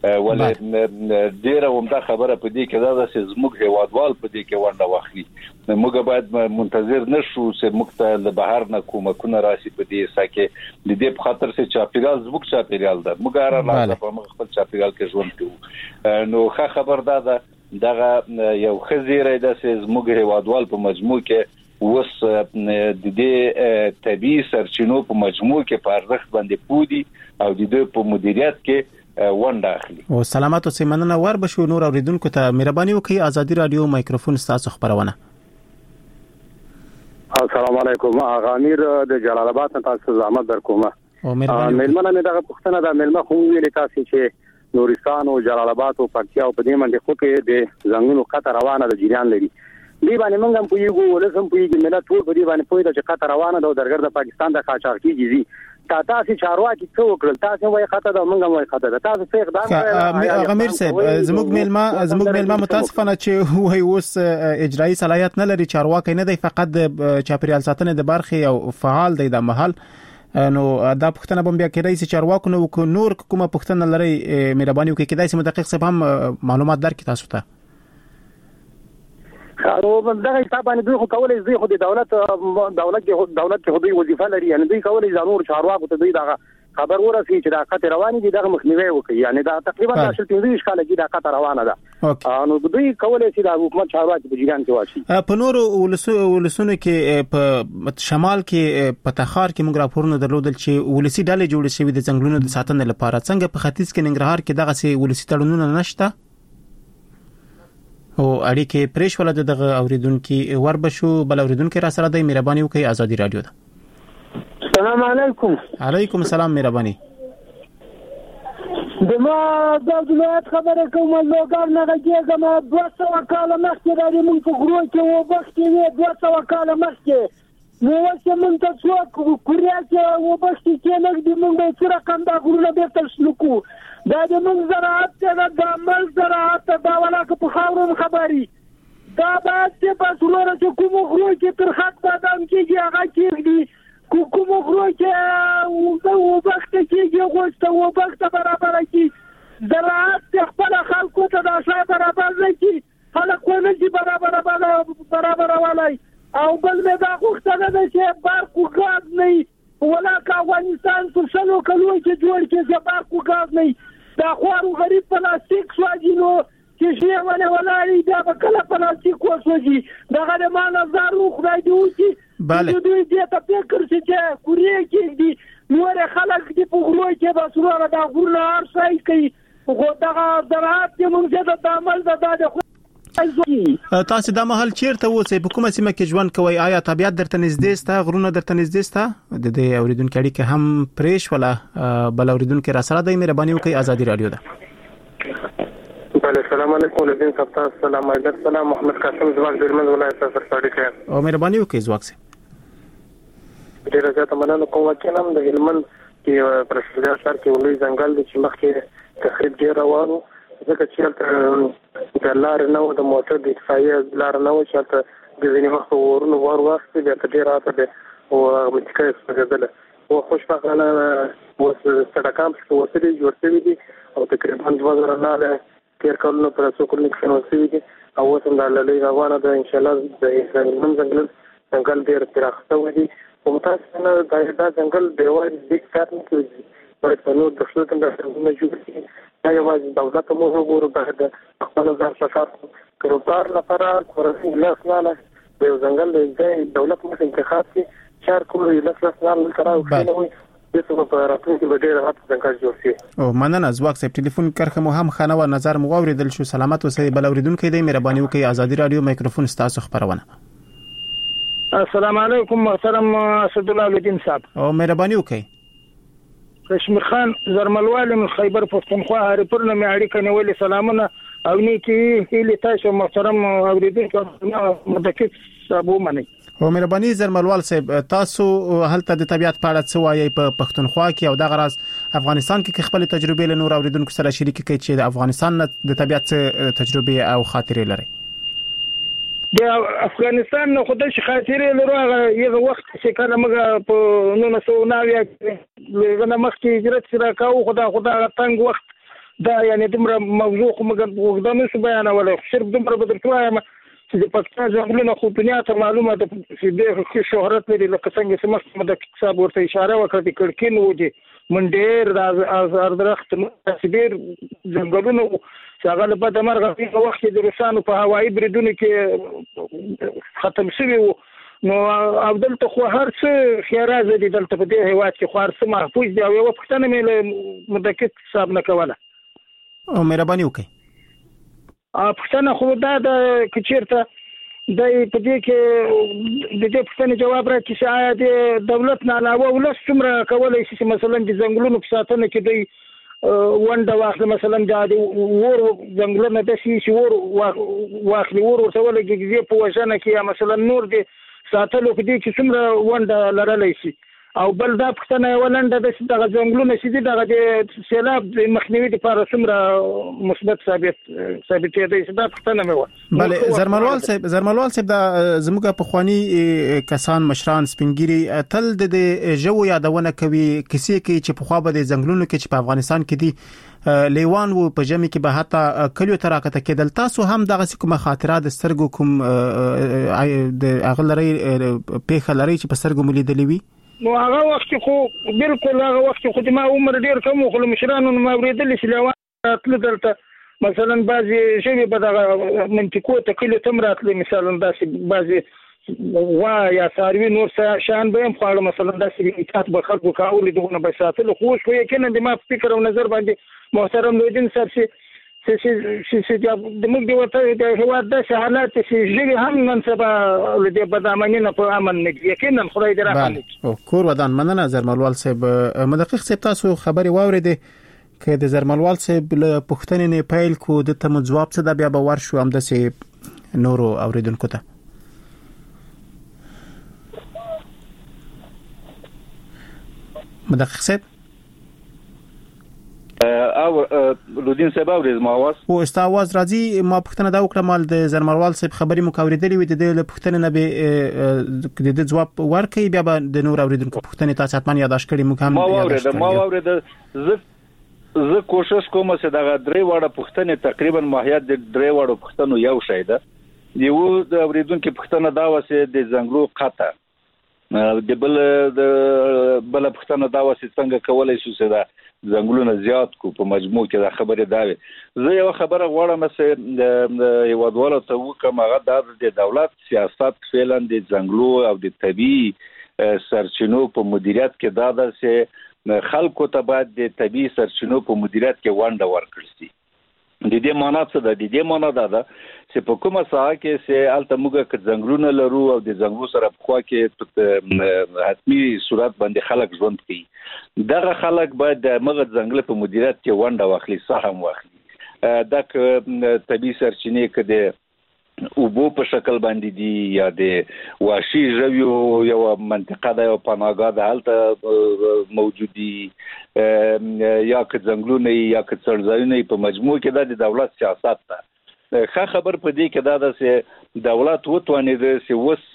ولې ډیره ومدا خبره په دې کې دا چې زموږ هیوادوال په دې کې ونده واخلي موږ باید منتظر نشو چې موږ ته د بهر نه کومه راشي په دې سکه د دې په خاطر چې چاپیریال زموږ چاپیریال ده موږ هر لحظه په موږ خپل چاپیریال کې ژوند کوو نو ښه خبر ده دغه یو خزیره ده چې زموږ هیوادوال په مجموع کې وس د دې طبيعي سرچینو په مجموع کې په ارزښت باندې پودي او د دې په مدیریت کې ونده اخلي او سلامات او سیمنه ور بشو نور اوریدونکو ته مهرباني وکړئ ازادي رادیو مایکروفون تاسو خبرونه السلام علیکم اغا امیر د جلال آباد تاسو زحمت در کومه او مهرباني ملمنه مې دغه پښتنه د ملمه خو ویل تاسو چې نورستان او جلال آباد او پکتیا او په دې باندې خو کې د زنګونو قطر روانه د جریان لري دی باندې موږ هم پویګو ولسم پویګو ملت ټول په دې باندې پوی چې قطر روانه ده او درګر د پاکستان د قاچاق کیږي تاسو چارواکي څه وکړل تاسو وایي خطر ده موږ هم وایي خطر ده تاسو څه اقدام کړئ غمیر صاحب زموږ ملما متاسفانه چې وایي اوس اجرایی صلاحیت نه لري چارواکي نه دی فقط چاپیریال ساتنه د برخي او فعال دی د محل نو دا پښتنه بم بیا کېدای چې چارواکو نو نور کومه پښتنه لري مهرباني وکړئ کېدای چې مدقق صاحب هم معلومات درکړي تاسو ته او دغه طبعا دوی خو کولای دوی خو د دولت کې دوی وظیفه لري یعنی دوی کولای ځانور چارواکو ته دوی دغه خبر ورسي چې دا خطر رواني دي دغه مخنیوي وکړي یعنی دا تقریبا 15 کال کې دا خطر روانه ده نو دوی کولای شي د حکومت چارواکي په جریان کې واشي په نورو ولسونو کې په شمال کې په تخار کې موږ راپورونه درلودل چې ولسی ډلې جوړې شوې د ځنګلونو د ساتنې لپاره څنګه په ختیځ کې ننګرهار کې دغه سي ولسی تړونونه نشته او اړیکې پرېښ ول دغه اوریدونکو وربشو بل اوریدونکو را سره د مهرباني وکي ازادي رادیو ده السلام علیکم. علیکم السلام مهرباني. دما د ولایت خبره کوم لوګر نه کېږم 200 کال مخکې د موږ په غرو کې و بختي 200 کال مخکې نو چې موږ ته څوک کوریا کې و بختي کې نه د موږ سره کوم دا غرونه به تل شلکو دا د موږ زراعت ته د عمل زراعت دا ولاکه په خاورو خبري دا باید په څلور چې کوم غرو کې تر خط بادام کېږي هغه کېږي کوم غرو کې و وخت کې غوښته و وخت برابر کی زراعت خپل خلکو ته د شای برابر نه کی خلکو نه دي برابر ولای او بل مې دا غوښته ده چې بارکو غاز نه ولا کا افغانستان په شلو کلو کې جوړ کې بارکو غاز نه دا خوارو غریب پلاستیک سواجینو چې شی ولای دا په کله پلاستیک وسوږي دا غره ما نظر خدای دی وکي بله دوی دې ته فکر چې کوریا کې دي نور خلک دې په غلو کې بسوره دا غرونه هر څه کوي خو دا زراعت کې موږ د عمل د تاسو د محل چیرته وځي په کومه سیمه کې ژوند کوي آیا طبيعت درته نږدې ستا غرونه درته نږدې ستا د دې اوریدونکو اړیکه هم پرېښ ولا بل اوریدونکو را سره د مهرباني وکي ازادي رادیو ده بله السلام علیکم لدین صاحب السلام علیکم سلام محمد قاسم زواج درمن ولایت سره سړی او مهرباني وکي زواج سه ډیره زیاته مننه کوم چې نن د هلمند کې پرشتیا سره کې ولې ځنګل د چې مخکې تخریب ډیر روانو ځکه چې د لار نه و د موټر د اطفائیه لار نه و چې د ځینې وخت ورونو ور واسطه د ډیر راته ده او متکای څنګه او خوشبختانه اوس سړکام څخه وسري جوړ شوی دي او تقریبا 2000 نه تیر کلونو پر څو کلونو کې شنو شوی دي او اوس هم د لړۍ روانه ده ان شاء الله د هلمند ځنګل ډیر پراخه وي ممتاز نه دا ځنګل دیوال د کار نه کوي په نور د خپل څنګه جوړ شي دا یو دولت مو وګورو د خپل ځان څخه کاروبار لپاره ورسې لاسناله د ځنګل د دولت مو انتخاب شي چار کومې لاسناله کراو کوي د څه په راټول کې ډېر راته څنګه جوړ شي او مننه زواک صاحب ټلیفون کرخه مو هم خانه و نظر مو اوریدل شو سلامت اوسئ بل اوریدونکو د مهرباني وکي ازادي رادیو میکروفون ستاسو خبرونه السلام علیکم محترم اسد الله الدین صاحب او مهرباني وکي کشمیر خان زرملوال من خیبر پښتونخوا هریپور نه اړیکه نیولې سلامونه او نیکی هیله تاسو محترم اوریدونکو مدکت صاحب ومني او مهرباني زرملوال صاحب تاسو هلته د طبيعت په اړه څه وایي په پښتونخوا کې او د غراس افغانستان کې خپل تجربې له نور اوریدونکو سره شریک کړي چې د افغانستان د طبيعت تجربې او خاطرې لري د افغانستان نو خدای شي خاطرې لرو هغه وخت چې کله موږ په 1990 کې لږه مخکې هجرت سره کاوه خدا تنګ وخت دا یعنی دمر موضوع موږ وګدانو شو بیانول صرف دمر بدر شویم چې د پښتون ځنګلونو خو دنیا ته معلومه ده چې د شهرت لري لکه څنګه چې مخکې د کتاب ورته اشاره وکړه چې کړکین ودی من ډېر از درخت تصویر ځنګلونو چې هغه په دمر غوښتي وخت د روسانو په هوایي بریدونو کې ختم شوی وو نو عبدل ته خو هر څه خیراز دي دلته په دې هواد کې خو هر څه محفوظ دي او یو پښتنه مې مدکت حساب نه کوله او مهرباني وکړئ پښتنه خو دا د کچیرته د په دې کې د دې پښتنه جواب راکړي چې آیا د دولت نه علاوه ولس څومره کولای شي چې مثلا د ځنګلونو په ساتنه کې دوی ونده واخله مثلا د ور ځنګلونه د شي ور واخلي ور ورته ولګي په وژنه کې مثلا نور د ساتلو کې چې څومره ونده لرلای شي او بل دا پښتنه ولنده د دغه ځنګلونه چې دغه د سیلاب د مخنیوي لپاره څومره مثبت ثابت دی چې دا پښتنه مې و. بله زرملوال صاحب دا زموږ په خواني کسان مشران سپینګيري تل د جو یادونه کوي کیسې کې چې په خوا به د ځنګلونو کې چې په افغانستان کې دي لیوان وو په جمع کې به حتی کلیو تراکته کېدل. تاسو هم دغه کومه خاطرات د سترګو کوم د اغلري پیښه لري چې په سترګو ملیدلې وي؟ نو هغه وخت خو بالکل هغه وخت خو د ما عمر ډیر کم خو مشرانو ما ورېدل چې لیوان تل دلته مثلا بعضی شی به دغه منطقو ته کلی تمراتلی مثلا داسې بعضی وا یا ساروی نور شان به هم خاله مثلا داسې اطاعت به خلکو کاول دغه به ساتل خو شو یقینا د ما فکر او نظر باندې محترم نوردین صاحب چې د موږ د وطن د هواد د حالات چې ژوي هم نن سبا د بدامنینه په امن نه یقینا خدای دې راخلي. کور ودان مننه زرملوال صاحب. مدقق صاحب تاسو خبري واوریده که د زرملوال صاحب له پښتنې نه پیل کو د تم جواب څه د بیا به ورشو هم د سي نورو اوریدونکو ته. مدقق صاحب او لودین صاحب اورید ما आवाज او استاواز راځي. ما پښتنه دا وکړه مال د زرمروال صاحب خبري مکوریدلې وي د پښتنه نه به د جواب ورکړي بیا به د نور اوریدونکو پښتنه تاسو حتمان یاداش کړئ ما اورید زه کوشش کوم چې دا درې وړه پښتنه تقریبا ماهیت د درې وړو پښتنو یو شی ده. یو د اوریدونکو پښتنه دا وسه د زنګلو قطه د بل پښتنه دا وسه څنګه کولای شو چې دا زنګلونه زیات کو په مجموع کې دا خبره دا وي. زه یو خبره غواړم چې یو ډول ته وکم هغه د دولت سیاست فعلا د زنګلو او د طبي سرچینو په مدیریت کې دا ده چې خلکو ته باید د طبي سرچینو په مدیریت کې ونډه ورکړل شي. د دې معنا څه ده؟ د دې معنا دا ده چې په کومه ساحه کې چې الته موږ که زنګلونه لرو او د زنګلو سره په خوا کې حتمی صورت باندې خلک ژوند کوي، دغه خلک باید د مغه ځنګل په مدیریت کې ونډه واخلي، سهم واخلي. دا که طبي سرچینې کې د اوبو په شکل باندې دي یا د واشي ژویو یو منطقه ده او پناهګاه ده هلته موجود دي یا که ځنګلونه یا که څړځایونه په مجموع کې د دولت سیاست ده. ښه خبر په دې کې دا ده چې دولت وتوانېده چې اوس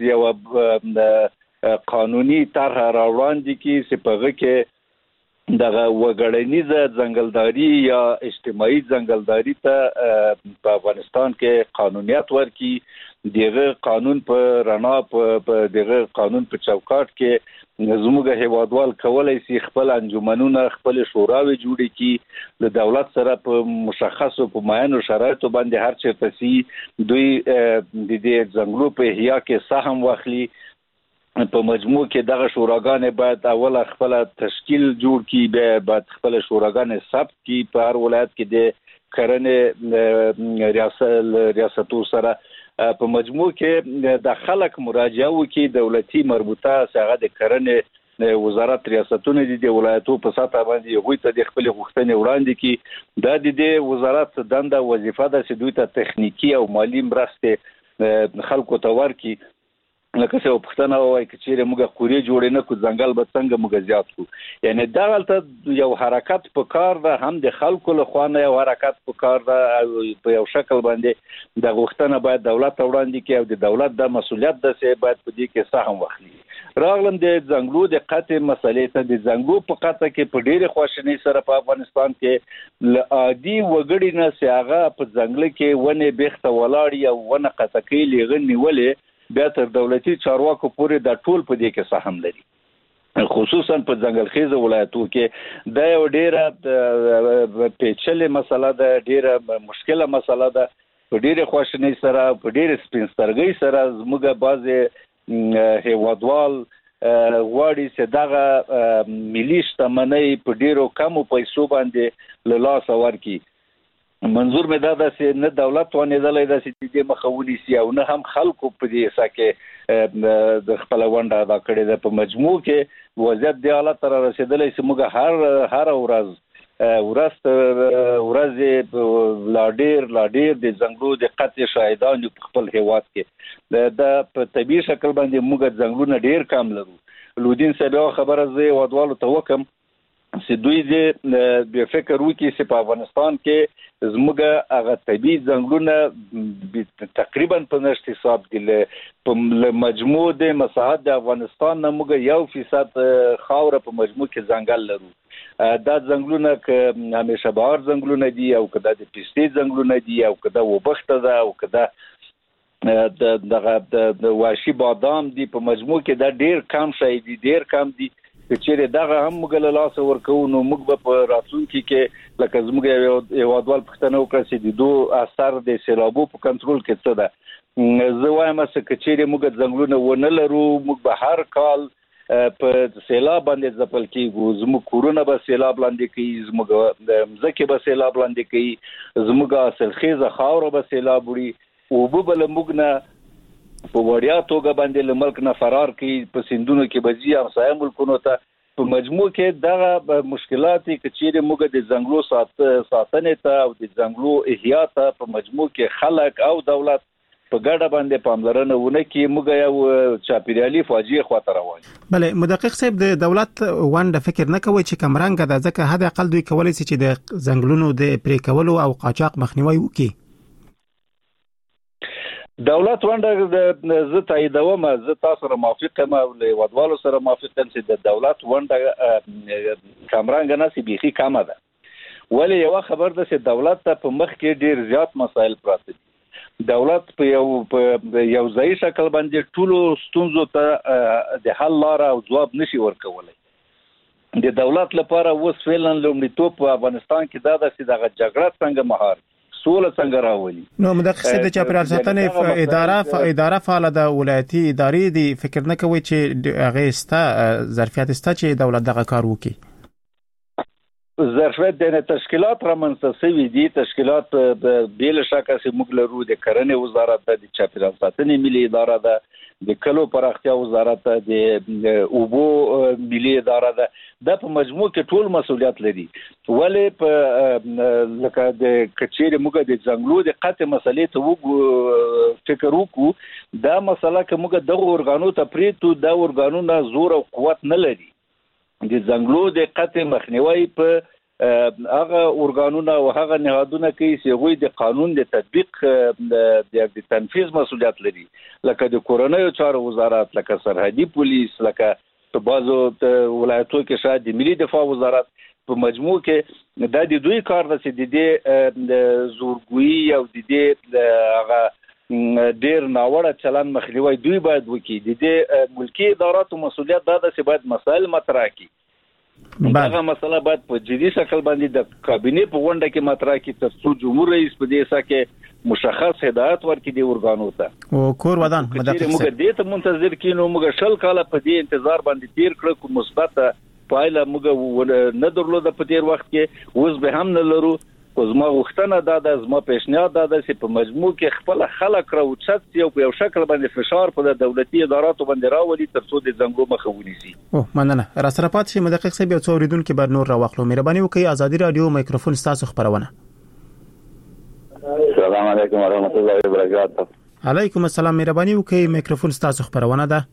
یو قانوني طرح راوړاندې کړي چې په هغه کې دغه وګړنیزه ځنګلداري یا اجتماعي ځنګلداري ته په افغانستان کې قانونیت ورکړي. دغه قانون په رڼا په دغه قانون په چوکاټ کې زموږ هیوادوال کولای شي خپل انجمنونه خپل شوراوي جوړي کړي، د دولت سره په مشخصو په معینو شرایطو باندې هر چیرته سي دوی د دې ځنګلو په احیا کې سهم واخلي. په مجموع کې دغه شوراګانې باید اول خپل تشکیل جوړ کړي، بعد خپل شوراګانې ثبت کړي په هر ولایت کې د کرنې ریاستو سره. په مجموع کې د خلک مراجعه وکړي، دولتي مربوطه هغه د کرنې وزارت ریاستونه دي د ولایتو په سطح باندې هغوی ته د خپل غوښتنې وړاندې کړي. دا د وزارت دنده وظیفه ده چې دوی ته تخنیکی او مالی مرستې خلکو ته ورکړي. لکه څه پښتنه وایي چې چیرې موږ قوري جوړې نه کو ځنګل به څنګه موږ زیات کو. یعنی دا غلطه یو حرکت په کار ده، هم د خلکو له خوا نه یو حرکت په کار ده په یو شکل باندې د غوښتنه باید دولت وړاندې کړي او د دولت د مسولیت ده چې باید په دې کې سهم واخلي. راغلم د ځنګلو د قطع مسلې ته. د ځنګلو په قطع کې په ډېرې خواشنۍ سره په افغانستان کې له عادي وګړي نه چې هغه په ځنګل کې ونې بیخته ولاړ یا ونه قطع کوي لغې نیولې بیا تر دولتي چارواکو پورې دا ټول په دې کې سهم لري. خصوصا په ځنګلخیزه ولایتو کې دا یو ډېره پیچلې مسله ده، ډېره مشکله مسله ده. په ډېرې خواشنۍ سره په ډېرې سپین سترګۍ سره زموږ بعضې هیوادوال غواړي چې دغه ملي شتمنۍ په ډېرو کمو پیسو باندې له لاسه ورکړي. منظور مې دا ده چې نه دولت توانېدلی ده چې دې مخه ونیسي او نه هم خلکو په دې حصه کې د خپله ونډه ادا کړې ده. په مجموع کې وضعیت دې حالت ته را رسېدلی چې موږ هره ورځ لا ډېر د ځنګلو د قطع شاهدان یو په خپل هیواد کې. دا په طبیعي شکل باندې موږ ځنګلونه ډېر کم لرو لودین صاحب خبره زه ودوالو ته وکم چې دوی دې به فکر وکړي چې په افغانستان کې زموږ هغه طبيعي ځنګلونه تقریبا په نشټ حساب دي له مجموع د مساحت د افغانستان نه موږ 1% خاور په مجموع کې ځنګل لرو دا ځنګلونه ک همیشه بهار ځنګلونه دي او کدا د پستې ځنګلونه دي او کدا وبخته ده او کدا د واشي بادام دي په مجموع کې دا ډیر کم شي دي ډیر کم دي چې دغه هم موږ له لاس ورکو نو موږ په راتلونکي کې لکه زموږ یو ادوال پښتنه وکړي چې د دوه اثر د سیلابو په کنټرول کې څه ده زه وایم چې کچېره موږ ځنګلونه ونه لرو موږ به هر کال په سیلاب باندې ځپل کېږو زموږ کورونه به سیلاب لاندې کوي زموږ مځکې به سیلاب لاندې کوي زموږ حاصلخیزه خاوره به سیلاب وړي او به له موږ نه په وړیا توګه باندې له ملک نه فرار کوي په سندونو کې بځي همسایه ملکونو ته په مجموع کې دغه مشکلات کچېره موږ د ځنګلو ساتنې ته او د ځنګلو احیا ته په مجموع کې خلک او دولت په ګډه باندې پاملرنه ونه کې موږ یو چاپیریالي فاجعه خاطر روان بله مدقق صاحب د دولت ونده فکر نه کوي چې کمرنګ د ځکه حد اقل دوی کولای شي چې د ځنګلونو د پرې کولو او قاچاق مخنیوي وکړي دولت ونده زه تاییدوم زه تاسو سره موافق یم او له ودوالو سره موافق یم چې د دولت ونده کمرنګ نه سي بيخي کمه ده ولی یو خبر ده چې دولت ته په مخ کې ډیر زیات مسایل پراته دي دولت په یو ځای شکل باندې ټولو ستونزو ته د حل لار او ځواب نشي ورکولای د دولت لپاره اوس فعلا لومړیتوب په افغانستان کې دا ده چې دغه جګړه څنګه مهار سوله څنګه راولي نو مدقق صاحب د چاپیریال ساتنې اداره فعال د ولایتي ادارې دی فکر نه کوي چې هغه استا ظرفیت استا چې دولت دغه کار وکړي ظرفیت د تشکیلات را منځته دي تشکیلات بیل شکه چې موږ لرو د کرنې وزارت د چاپیریال ساتنې ملي اداره ده د کلو پراختیا وزارت د اوبو ملي اداره ده د په مجموع کې ټول مسولیت لري ولی په لکه د کچېره موږ د ځنګلو د قطع مسلې ته فکر وکړو دا مسله که موږ د اورګانو ته پریتو د اورګانونو زور او قوت نه لري د ځنګلو د قطع مخنیوي په هغه اورګانونه او هغه نهادونه کې چې غوي د قانون د تطبیق د تنفيذ مسولیت لري لکه د کورنیو چارو وزارت لکه سرحدي پولیس لکه په بازو ولایتو کې شاید د ملي دفاع وزارت په مجموع کې د دوی کار د دې زورګوي او د دې هغه ډیر ناوړه چلن مخنیوي دوی باید وکړي د دې ملکی اداراتو مسولیت دا ده چې باید مسائل مطرح کړي دغه مسله باید په جدي شکل باندې د کابینه په غونډه کې مطرح کړي ترڅو جمهور رئیس په دې سکه مشخص هدایت ورکړي د اورګانو ته او کور ودان مدقق موږ دې ته منتظر کینو موږ شل کاله په دې انتظار باندې تیر کړو کوم مثبت پایله موږ نه درلوده په تیر وخت کې اوس به هم نه لرو خو زما غوښتنه دا ده زما پیشنهاد دا ده چې په مجموع کې خپل خلک راوچت یو په یو شکل باندې فشار په دولتي اداراتو باندې راولي ترڅو د ځنګلو مخه ونیسي او مننه را سره پات شي مدقق صاحب یو څو اوریدونکو بر نور راوخلو مهرباني وکړئ ازادي رادیو میکروفون تاسو خبرونه السلام علیکم ورحمت الله وبرکاته علیکم السلام مهرباني وکړئ میکروفون تاسو خبرونه ده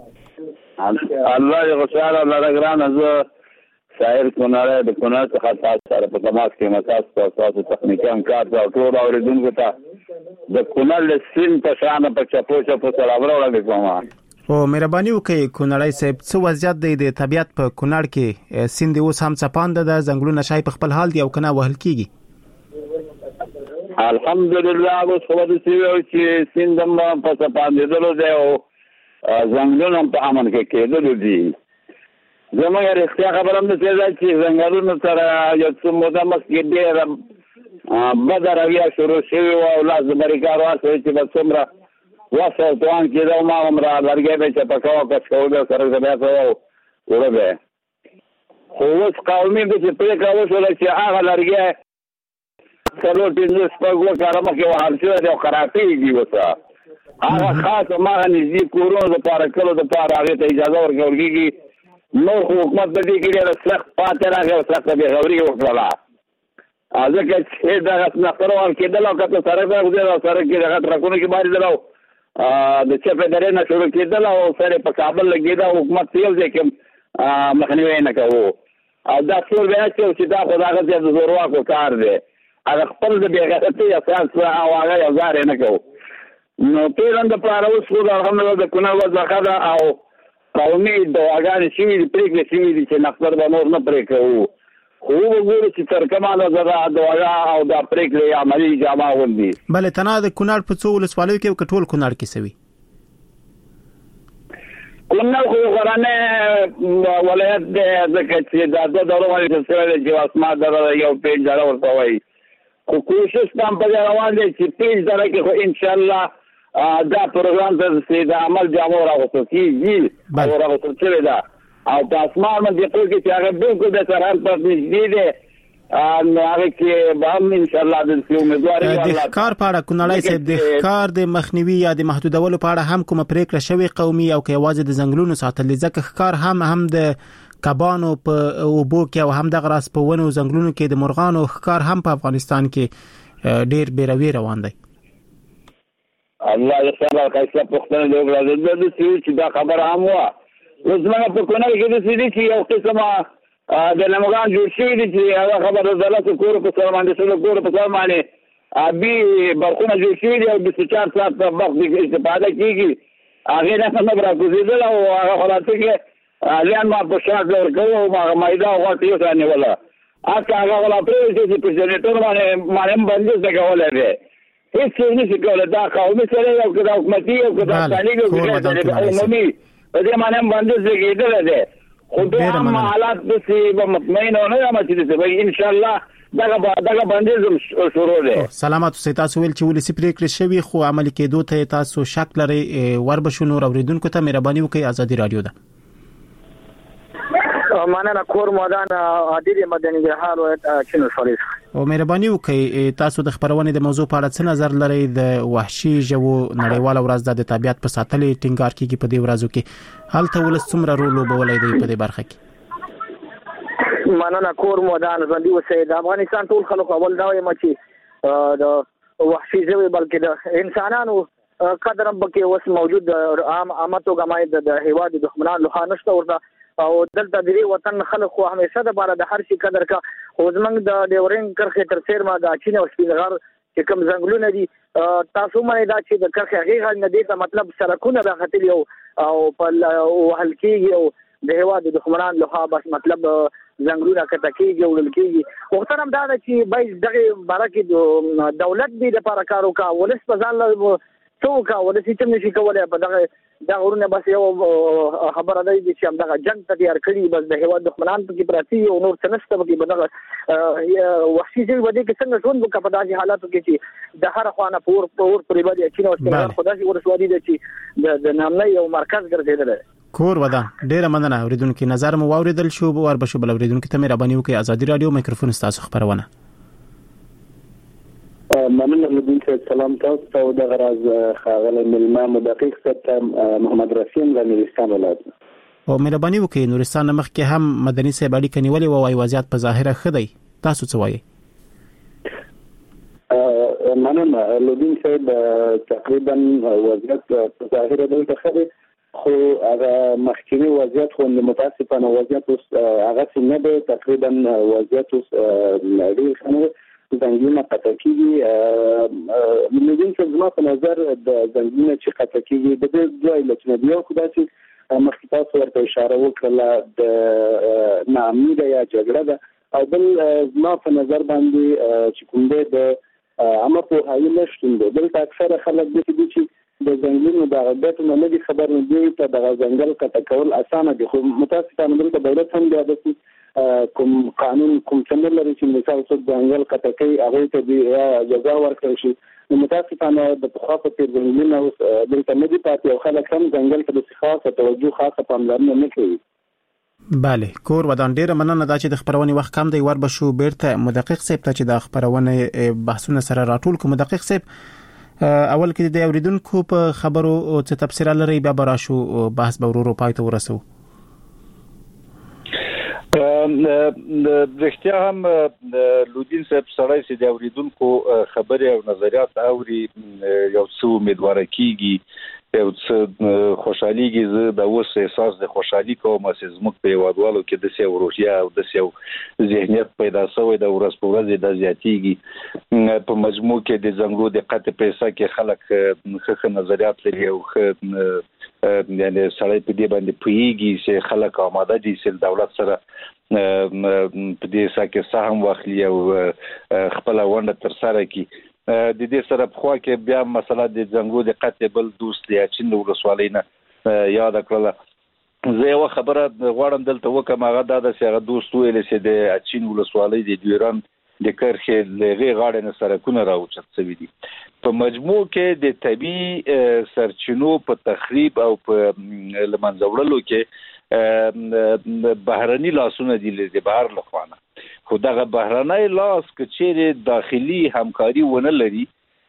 الله یو خیال الله راګران از شاعر کونړ د کونړ څخه تاسو سره په تماس کې مساس تاسو تخنیکان کار او ټول اوریدونکو ته د کونړ له سین په شان په چپو سلام راوړل کوم او مهرباني وکړئ کونړی صاحب څه وضعیت دی د طبيعت په کونړ کې سیند اوس هم څپاند ده ځنګلونه شای په خپل حال دی او کنه وهل کیږي الحمدلله اوس خو د سیو چې سیند هم په څپاند دلو دی او ځنګلونه په امن کې کېدل دي زموږ رښتیا خبره هم ده چې ځنګلونو سره یو څه موده مخکې ډېره بده رویه شروع شوې وه او لاس د بریکار واچوي چې به څومره وس او توان کېده ما همره لرګی به یې چپه کوه کش کوه سره به بیا کوه وړه به یې خو اوس قومي به چې پرېکړه وشوله چې هغه لرګی څلور پنځه شپږ اووه کاله مخکې وهل شوی دی او خرابېږي اوس هغه خاص هماغه نږدې کورونو دپاره کلو دپاره هغې ته اجازه ورکول کېږي نور خو حکومت په دې کې ډېره سخت پاتې راغی او سخته بېغوري وکړله ځکه چې دغه نښتره ورکېدل او که ته سړک ته وځې او سړک کې دغه ټرکونو کې بارېدل او د چپداري نه شروع کېدل او سره په کابل لګیدا حکومت یو ځکه مخنیوي نه کوو او دا ټول بیا چې دا خدای غږ د زورواکو کار دی هغه خپل د بیغیرتۍ اساس او هغه یو ځای نه کوو نو پیرند پر اوس خو الحمدلله د کونړ وځخه دا او قومي دواګانې شي پریکړې شي چې نقصر به نور نه پرې کوو خو وګورئ چې تر کومه نظر دواګه او د پریکړې عملي جامه وندي بل تنه د کونړ په څو ولسوالیو کې ټول کونړ کې سوي کونړ خو غرانه ولایت د چې د دورو باندې سره د جواسما د یو پیج دره ورته وایي خو کوشش هم په روان دي چې پیج دره کې خو ان شاء الله دا پروګرام ته د عمل جامو راغوتو کیږي او راغوتو چې دا او په اسمان باندې کوم چې هغه بالکل د سرحد پر نږدې دي هغه کې به هم ان شاء الله د امیدواري د کار پاړه کونړای صاحب د کار د مخنیوي یا د محدودولو پاړه هم کوم پریکړه شوی قومي او کې आवाज د زنګلونو ساتل ځکه کار هم د کبانو په اوبو کې او هم د غراس په ونو زنګلونو کې د مرغانو ښکار هم په افغانستان کې ډیر بیروي روان دی الله دې سبا کایسه پښتنه دی وګړه د چې دا خبره هم وا وزمنه په کونړ کې د سړي چې یو قسمه د لمغان جوړ شوی دي چې هغه خبره زله کور په سر باندې سره کور په سر باندې ابي برخونه جوړ شوی دي او د 4 ساعت په وخت کې استفاده کیږي هغه نه خبره کوزیدل او هغه خلاصه کې الان ما په شاک ورکوم او ما مایدا غوټ یو ثاني ولا هغه ولا پرې چې په جنریټر باندې باندې څه کولای دی هیڅ نه څه کولای دا قومي سره یو کدا حکومتي او کدا ثاني یو کدا عمومي په دې باندې باندې څه کېدل دی خو دا حالات د څه مطمئن نه یم چې به ان شاء الله دغه باندې شروع دی سلامات اوسئ تاسو ویل چې ولې پریکړه شوی خو عملي کېدو ته تاسو شک لرئ وربشو نور اوریدونکو ته مهرباني وکړئ ازادي رادیو ده مننه کور مودان عادل مدني جهال او چینو شریف او مهرباني وکړئ تاسو د خبرونې د موضوع په اړه څه نظر لرئ د وحشي ژوو نړیواله ورځ د طبيعت په ساتلې ټینګار کیږي په دې ورځو کې هلته ولس څومره رول لوبولی دی په دې برخه کې مننه کور مودان ژوندي اوسئ د افغانستان ټول خلک اول دا وایم چې د وحشي ژوو بلکې د انسانانو قدر هم کې اوس موجود عام امتو غمای د هیواد دښمنان له نشته ورته او دلته د وطن خلک خو همیشه د بار د هر شي قدر کا خو زمنګ د ډیورین کرخه تر سیر ما د چین او سپینغار چې کوم ځنګلونه دي تاسو مې دا چې د کرخه هغه نه دي ته مطلب سرکونه راغتلی او په هلکیږي او د هیواد د دښمنان له بس مطلب ځنګلونه کټکیږي او لکیږي وخترم دا چې بای دغه بارکه د دولت دی لپاره کارو کا ولس په ځان له څوک ولس چې نشي کولای په دغه دا ورونه بس یو خبره ده چې هم دغه جنگ ته تیار کړی بس د هیواد دښمنان په کې پراتی او نور څنګه په کې بدغه وحشي ژوند باندې کې څنګه ژوند وکړه په داسې حالاتو کې چې د هر خوانه پور پرې باندې چې نو څنګه خدای ورسوادي دي چې د نامنه یو مرکز ګرځیدل کور ودان ډیره مننه اوریدونکو نظر مو واوریدل شو ور بشو بل اوریدونکو ته مهرباني وکړئ ازادي رادیو میکروفون تاسو خبرونه مننه لدونکو سلام تاسو ته د غراز خاغله ملما مدقق ست محمد رسیم له نورستان ولایت او مهرباني وکړئ نورستان مخ کې هم مدني صاحب اړیکه نیولې او وايي وضعیت په ظاهره خدای تاسو څه وایي مننه لدونکو تقریبا وضعیت په ظاهره دلته خدای خو هغه مخکینی وضعیت خو متاسفانه وضعیت هغه څنګه ده تقریبا وضعیت ډیر خنه زنګونه قطعیږي مدین چې زما په نظر د زنګونه چې قطعیږي د دې ځای لکه نو خدای چې مخکې تاسو ورته اشاره وکړه د ناامنۍ یا جګړه ده او بل زما په نظر باندې چې کوم د عامه په هایي نشټون ده دلته اکثره خلک د دې چې د زنګونو د غبطو نه دي خبر نه دی ته د ځنګل قطع کول اسانه دي خو متاسفانه دلته دولت هم دی د کوم قانون کوم څنګه لري چې مثال څو ځنګل قطع کوي هغه ته دی جزا ورکړي شي متاسفانه د خاصه په ځنګلونو دلته نه دي پاتې او خلک هم ځنګل ته د خاصه توجه خاصه پاملرنه نه کوي بله کور ودان ډیره مننه دا چې د خبرونې وخت کم دی ور بشو بیرته مدقق صاحب ته چې د خبرونې بحثونه سره راټول کوم مدقق صاحب اول کې د اوریدونکو په خبرو او څه تفسیر لري بیا براشو بحث به ورو پای ته ورسو رښتیا هم لودین صاحب سړی چې د اوریدونکو خبرې او نظریات اوري یو څه امیدواره کیږي یو څه خوشحاليږي زه د اوس احساس د خوشحالي کوم چې زموږ په وادوالو کې د سیو روحیه او د سیو ذهنیت پیدا شوی د ورځ په ورځ د زیاتیږي په مجموع کې د زنګلو د قطع پیسې کې خلک خخ نظریات لري او یعنی سړی په دې باندې پوهیږي چې خلک آماده دي چې دولت سره په دې سکه سهم واخلي او خپل ونده تر سره کی د دې سره په خوا کې بیا مسله د زنګلو د قطع بل دوست دی چې نو ولسوالۍ نه یاد کړل زه یو خبره غواړم دلته وکم هغه دا چې هغه دوست ویل چې د اچین ولسوالۍ د ایران د کرخې لغې غاړې نه سرکونه راوچت شوی دي په مجموع کې د طبي سرچینو په تخریب او په لمنځوړلو کې بهرني لاسونه دي د بهر لخوانه خو دغه بهرنۍ لاس کچېره داخلي همکاري ونه لري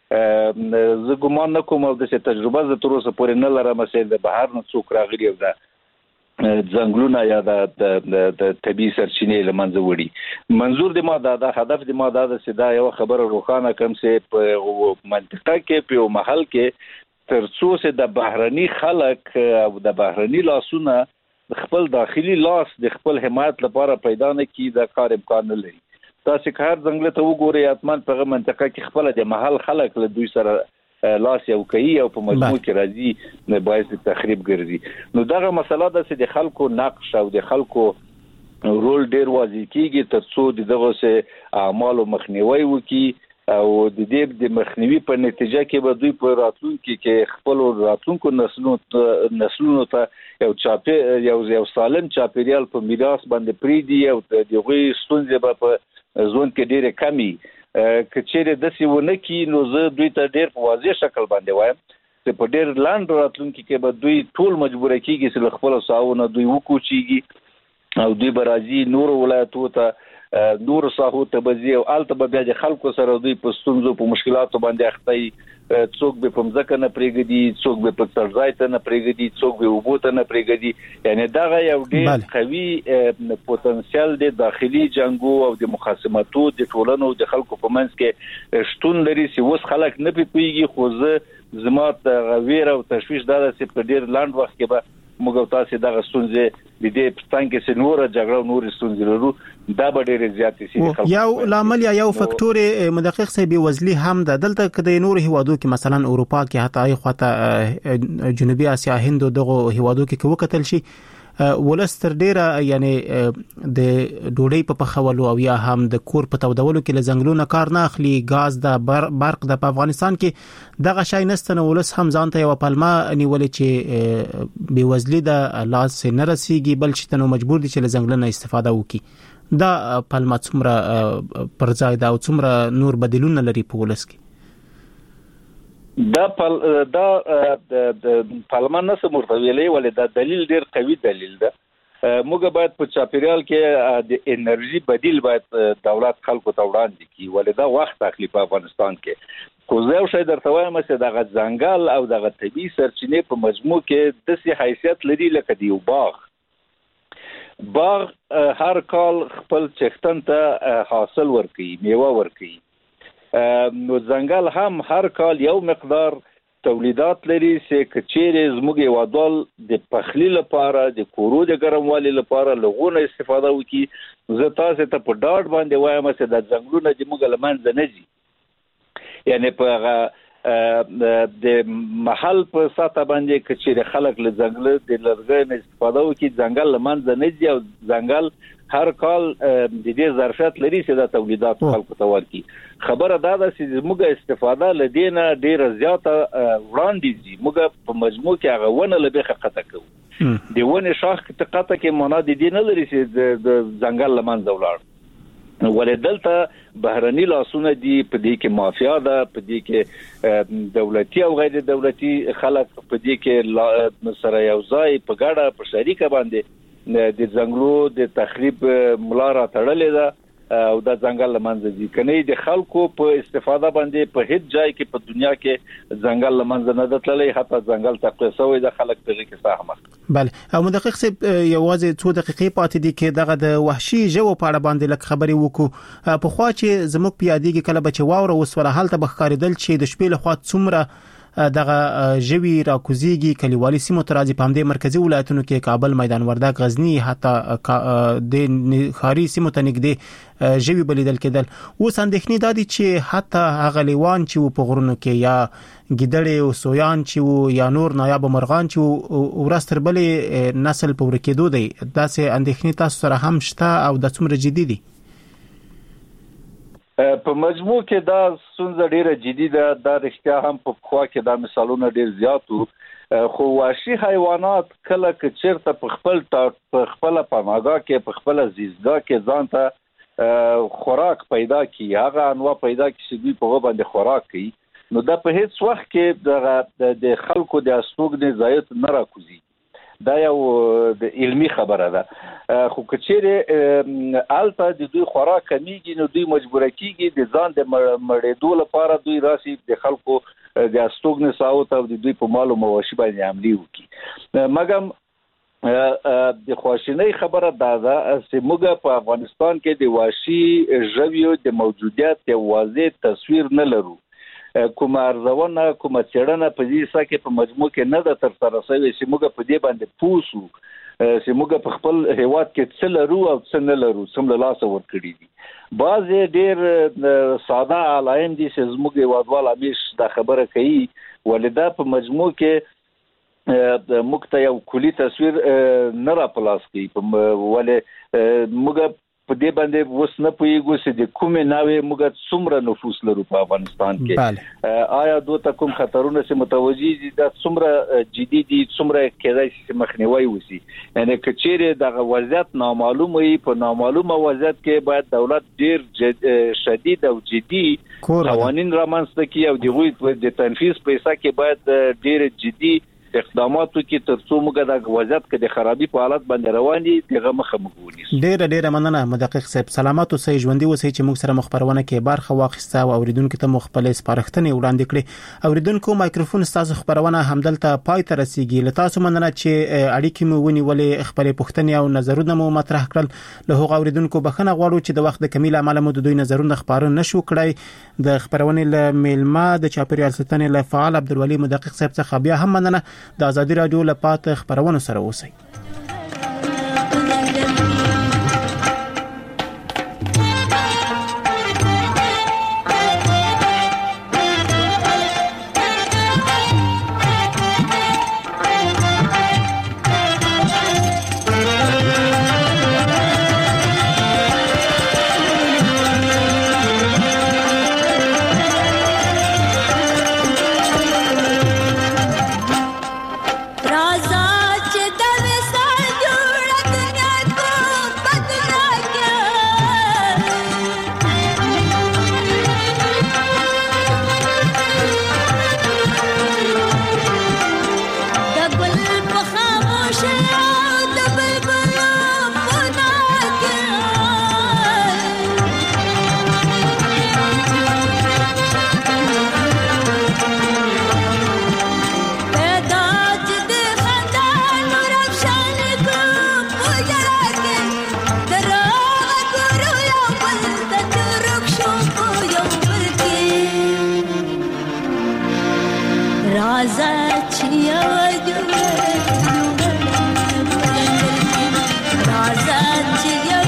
زه ګومان نکوم او د تجربه ز تر اوسه پورې نه لرم چې د بهر نه څوک راغلي او د ځنګلونه یا د طبي سرچینې لمنځه وړي منظور د ما دا هدف د ما دا چې دا یو خبره روښانه کوم چې په منطقه کې په محل کې ترڅو چې د بهرني خلک او د بهرني لاسونه خپل داخلي لاس د خپل حمایت لپاره پیدا نه کی د کار امکان نه لري تاسو که هر ځنګل ته وګورئ اتمن په منطقه کې خپل د محل خلک له دوی سره لاس یو کوي او په مجموع کې راځي نه باعث تخریب ګرځي نو دغه مسله ده چې د خلکو نقش او د خلکو رول ډیر واضح کیږي ترڅو دغه سه اعمال مخنیوي وکي او د دې د مخنیوي په نتیجه کې به دوی په راتلونکو کې خپل راتلونکو نسلونو ته یو سالم چاپیریال په میراث باندې پریدي او دغه ستونزې به په ځوان کې ډیره کمی کچېره د سیونه کې نو زه دوی ته ډیر په واضح شکل باندې وایم چې په ډیر لاند راتلونکو کې به دوی ټول مجبور کیږي چې خپل ساونه دوی وکوچيږي او دوی برازي نور ولایتو ته نور ساحو ته بزي او الته به د خلکو سره دوی په ستونزو په مشکلاتو باندې اخته څوک به په مځکه نه پریګدي څوک به په څرځای ته نه پریګدي څوک به وبوته نه پریګدي یعنی دا یو ډیر قوي پوتنسیال د داخلي جنگو او د مخاصماتو د ټولنو د خلکو په منځ کې شتون لري چې اوس خلک نه پیږي خو زما غویر او تشويش دا چې په ډیر لاند وخت کې به موږ تاسو دغه ستونزې د دې پستان کې سنوره جګړه نور ستونزې لرو دا به ډېر زیات شي یو لامل یا یو فاکتور مدقق صاحب وزلي هم د دلته کده نور هیوادو کې مثلا اروپا کې حتی خواته جنوبي اسیا هند دغه هیوادو کې وکتل شي ولستر ډیره یعنی د ډوډۍ په پخولو او یا هم د کور په تودولو کې لزنګلونه کار نه اخلي غاز د برق د افغانستان کې دغه شای نستنه ولس هم ځانته یو پلمه نیولې چې بيوزلي د لاس نه رسیږي بل چې تنو مجبور دي چې لزنګلونه استفاده وکړي دا پلمه څومره پر ځای دا او څومره نور بدیلونه لري په ولس کې دا پارلمان نه سمورتویلې ولې دا دلیل ډیر قوي دلیل ده موږ باید په چاپیریال کې د انرژي بدیل باید دولت خلکو ته وړاندې کړي ولې دا وخت اخلي په افغانستان کې خو زه یو شی درته وایم چې دغه ځنګل او دغه طبي سرچینې په مجموع کې د سي حیثیت لري لکه دیو باغ هر کال خپل چختن ته حاصل ورکړي میوه ورکړي نو ځنګل هم هر کال یو مقدار تولیدات لري چې کچېره زموږ وادول د پخلی لپاره د کورو د ګرموالي لپاره لغونه استفاده وکړي زه تاسو ته په ډاډ باندې وایم چې د ځنګلونو د موږ لمنځه نه ځي یعنی په د محل په ساته باندې کچېره خلک له ځنګل د لرګي استفاده وکړي ځنګل لمنځه نه ځي او ځنګل هر کال د دې ظرفیت لري چې د تولیدات خلکو ته ورکړي خبره دا ده چې موږ استفاده لدینه ډیر زیاته وړاندې دي موږ په مجموع کې هغه ونه لبیخه قطع کوو د ونه شاخ ته قطع کې معنا د دې نه لري چې د ځنګل لمنځه ولاړ ولې دلته بهرني لاسونه دي په دې کې مافیا ده په دې کې دولتي او غیر دولتي خلک په دې کې سره یو ځای په ګډه په شریکه باندې د ځنګلو د تخریب ملاره تړلې ده او د ځنګل لمنځه دي کني د خلکو په استفاده باندې په هیڅ ځای کې په دنیا کې ځنګل لمنځه نه دتللی حتی ځنګل تقویه شوی د خلک په کې ساهمه بله او مدقق صاحب یوازې 2 دقیقې پاتې دي کې دغه د وحشي ژوو په اړه باندې لکه خبري وکړو په خوا چې زموږ پیادېږي کله بچ واوره وسوره حالت بخکاریدل چې د شپې له خوا څومره دغه ژوي راکوزيږي کلیوالي سیمو ترازی په همدې مرکزی ولایتونو کې کابل میدان وردګ غزنی حتی د خاري سیمو ته نږدې ژوي بلیدل کېدل اوس اندېښنې دادي چې حتی هغه لیوان چې په غرونو کې یا ګیدړې او سویان چې یا نور نایاب مرغان چې ورستر بلې نسل په ورکېدو دی داسې اندېښنې تاسو سره هم شته او د څومره جدي دي په مجموع کې دا ستونزه ډیره جدي ده دا رښتیا هم په خوا کې دا مثالونه ډیر زیاتو خو وحشي حیوانات کله چې چیرته په خپل پناهګاه کې په خپل زیستګاه کې ځان ته خوراک پیدا کی هغه انواع پیدا کی چې دوی په باندې خوراک کوي نو دا په هیڅ وخت کې د خلکو د استوګنې ځایت نه راکوزي دا یو د علمي خبره ده خو کچېره الته د دوی خوراک کمیږي نو دوی مجبور کیږي د ځان د مړېدو لپاره دوی راسي د خلکو د استوګنې ساوت او د دوی په مال او مواشي باندې عملي وکړي مګم د خواشینۍ خبره ده چې موږ په افغانستان کې د وحشي ژویو د موجودیت یو واضح تصویر نه لرو کوم ارزونه کوم چړنه په دې سکه په مجموع کې نه د تر سره شوی چې موږ په دې باندې پوسو چې موږ په خپل هیواد کې څه لرو او څه نه لرو سم له لاس ور کړی دي بعض ډېر ساده علایم دي چې موږ هیوادوال همیش دا خبره کوي ولدا په مجموع کې موږ ته یو کلی تصویر نه را پلاس کوي ولې موږ په دې باندې وس نه پويګو چې د کومې ناوې موږ څومره نفوس لرو په افغانستان کې آیا دوه کوم خطرونه چې متوجي دي د څومره جدي دي څومره کېدای شي مخنیوي وسی یعنی کچېره د وضعیت نامعلومه په نامعلومه وضعیت کې باید دولت ډیر شدید او جدي قوانين رامنځته کړي او د تنفيذ په حساب کې باید ډیر جدي اقداماتو کې ترڅو موږ د وضعیت کې د خرابې په حالت باندې روان دي دغه مخه موږ ډیر مننه مدقق صاحب سلامات اوسئ ژوندۍ اوسئ چې موږ سره مخبرونه کې برخه واخیسته او اوریدونکو ته مخبلې سپارښتنې وړاندې کړې اوریدونکو مایکروفون ستاسو خبرونه همدلته پای ته رسیدي لته تاسو مننه چې اړیکې مو ونیولې خبرې پوښتنې او نظرونه مو مطرح کړل له هغو اوریدونکو بخښنه غواړو چې د وخت د کمیل عمل مو د دوی نظرونه خبرونه نشو کړای د خبرونه له میلمه د چاپیریال ساتنې له فعال عبدالولي مدقق صاحب څخه بیا هم مننه د ازادي رادیو لپاره خبرونه سره اوسئ Raza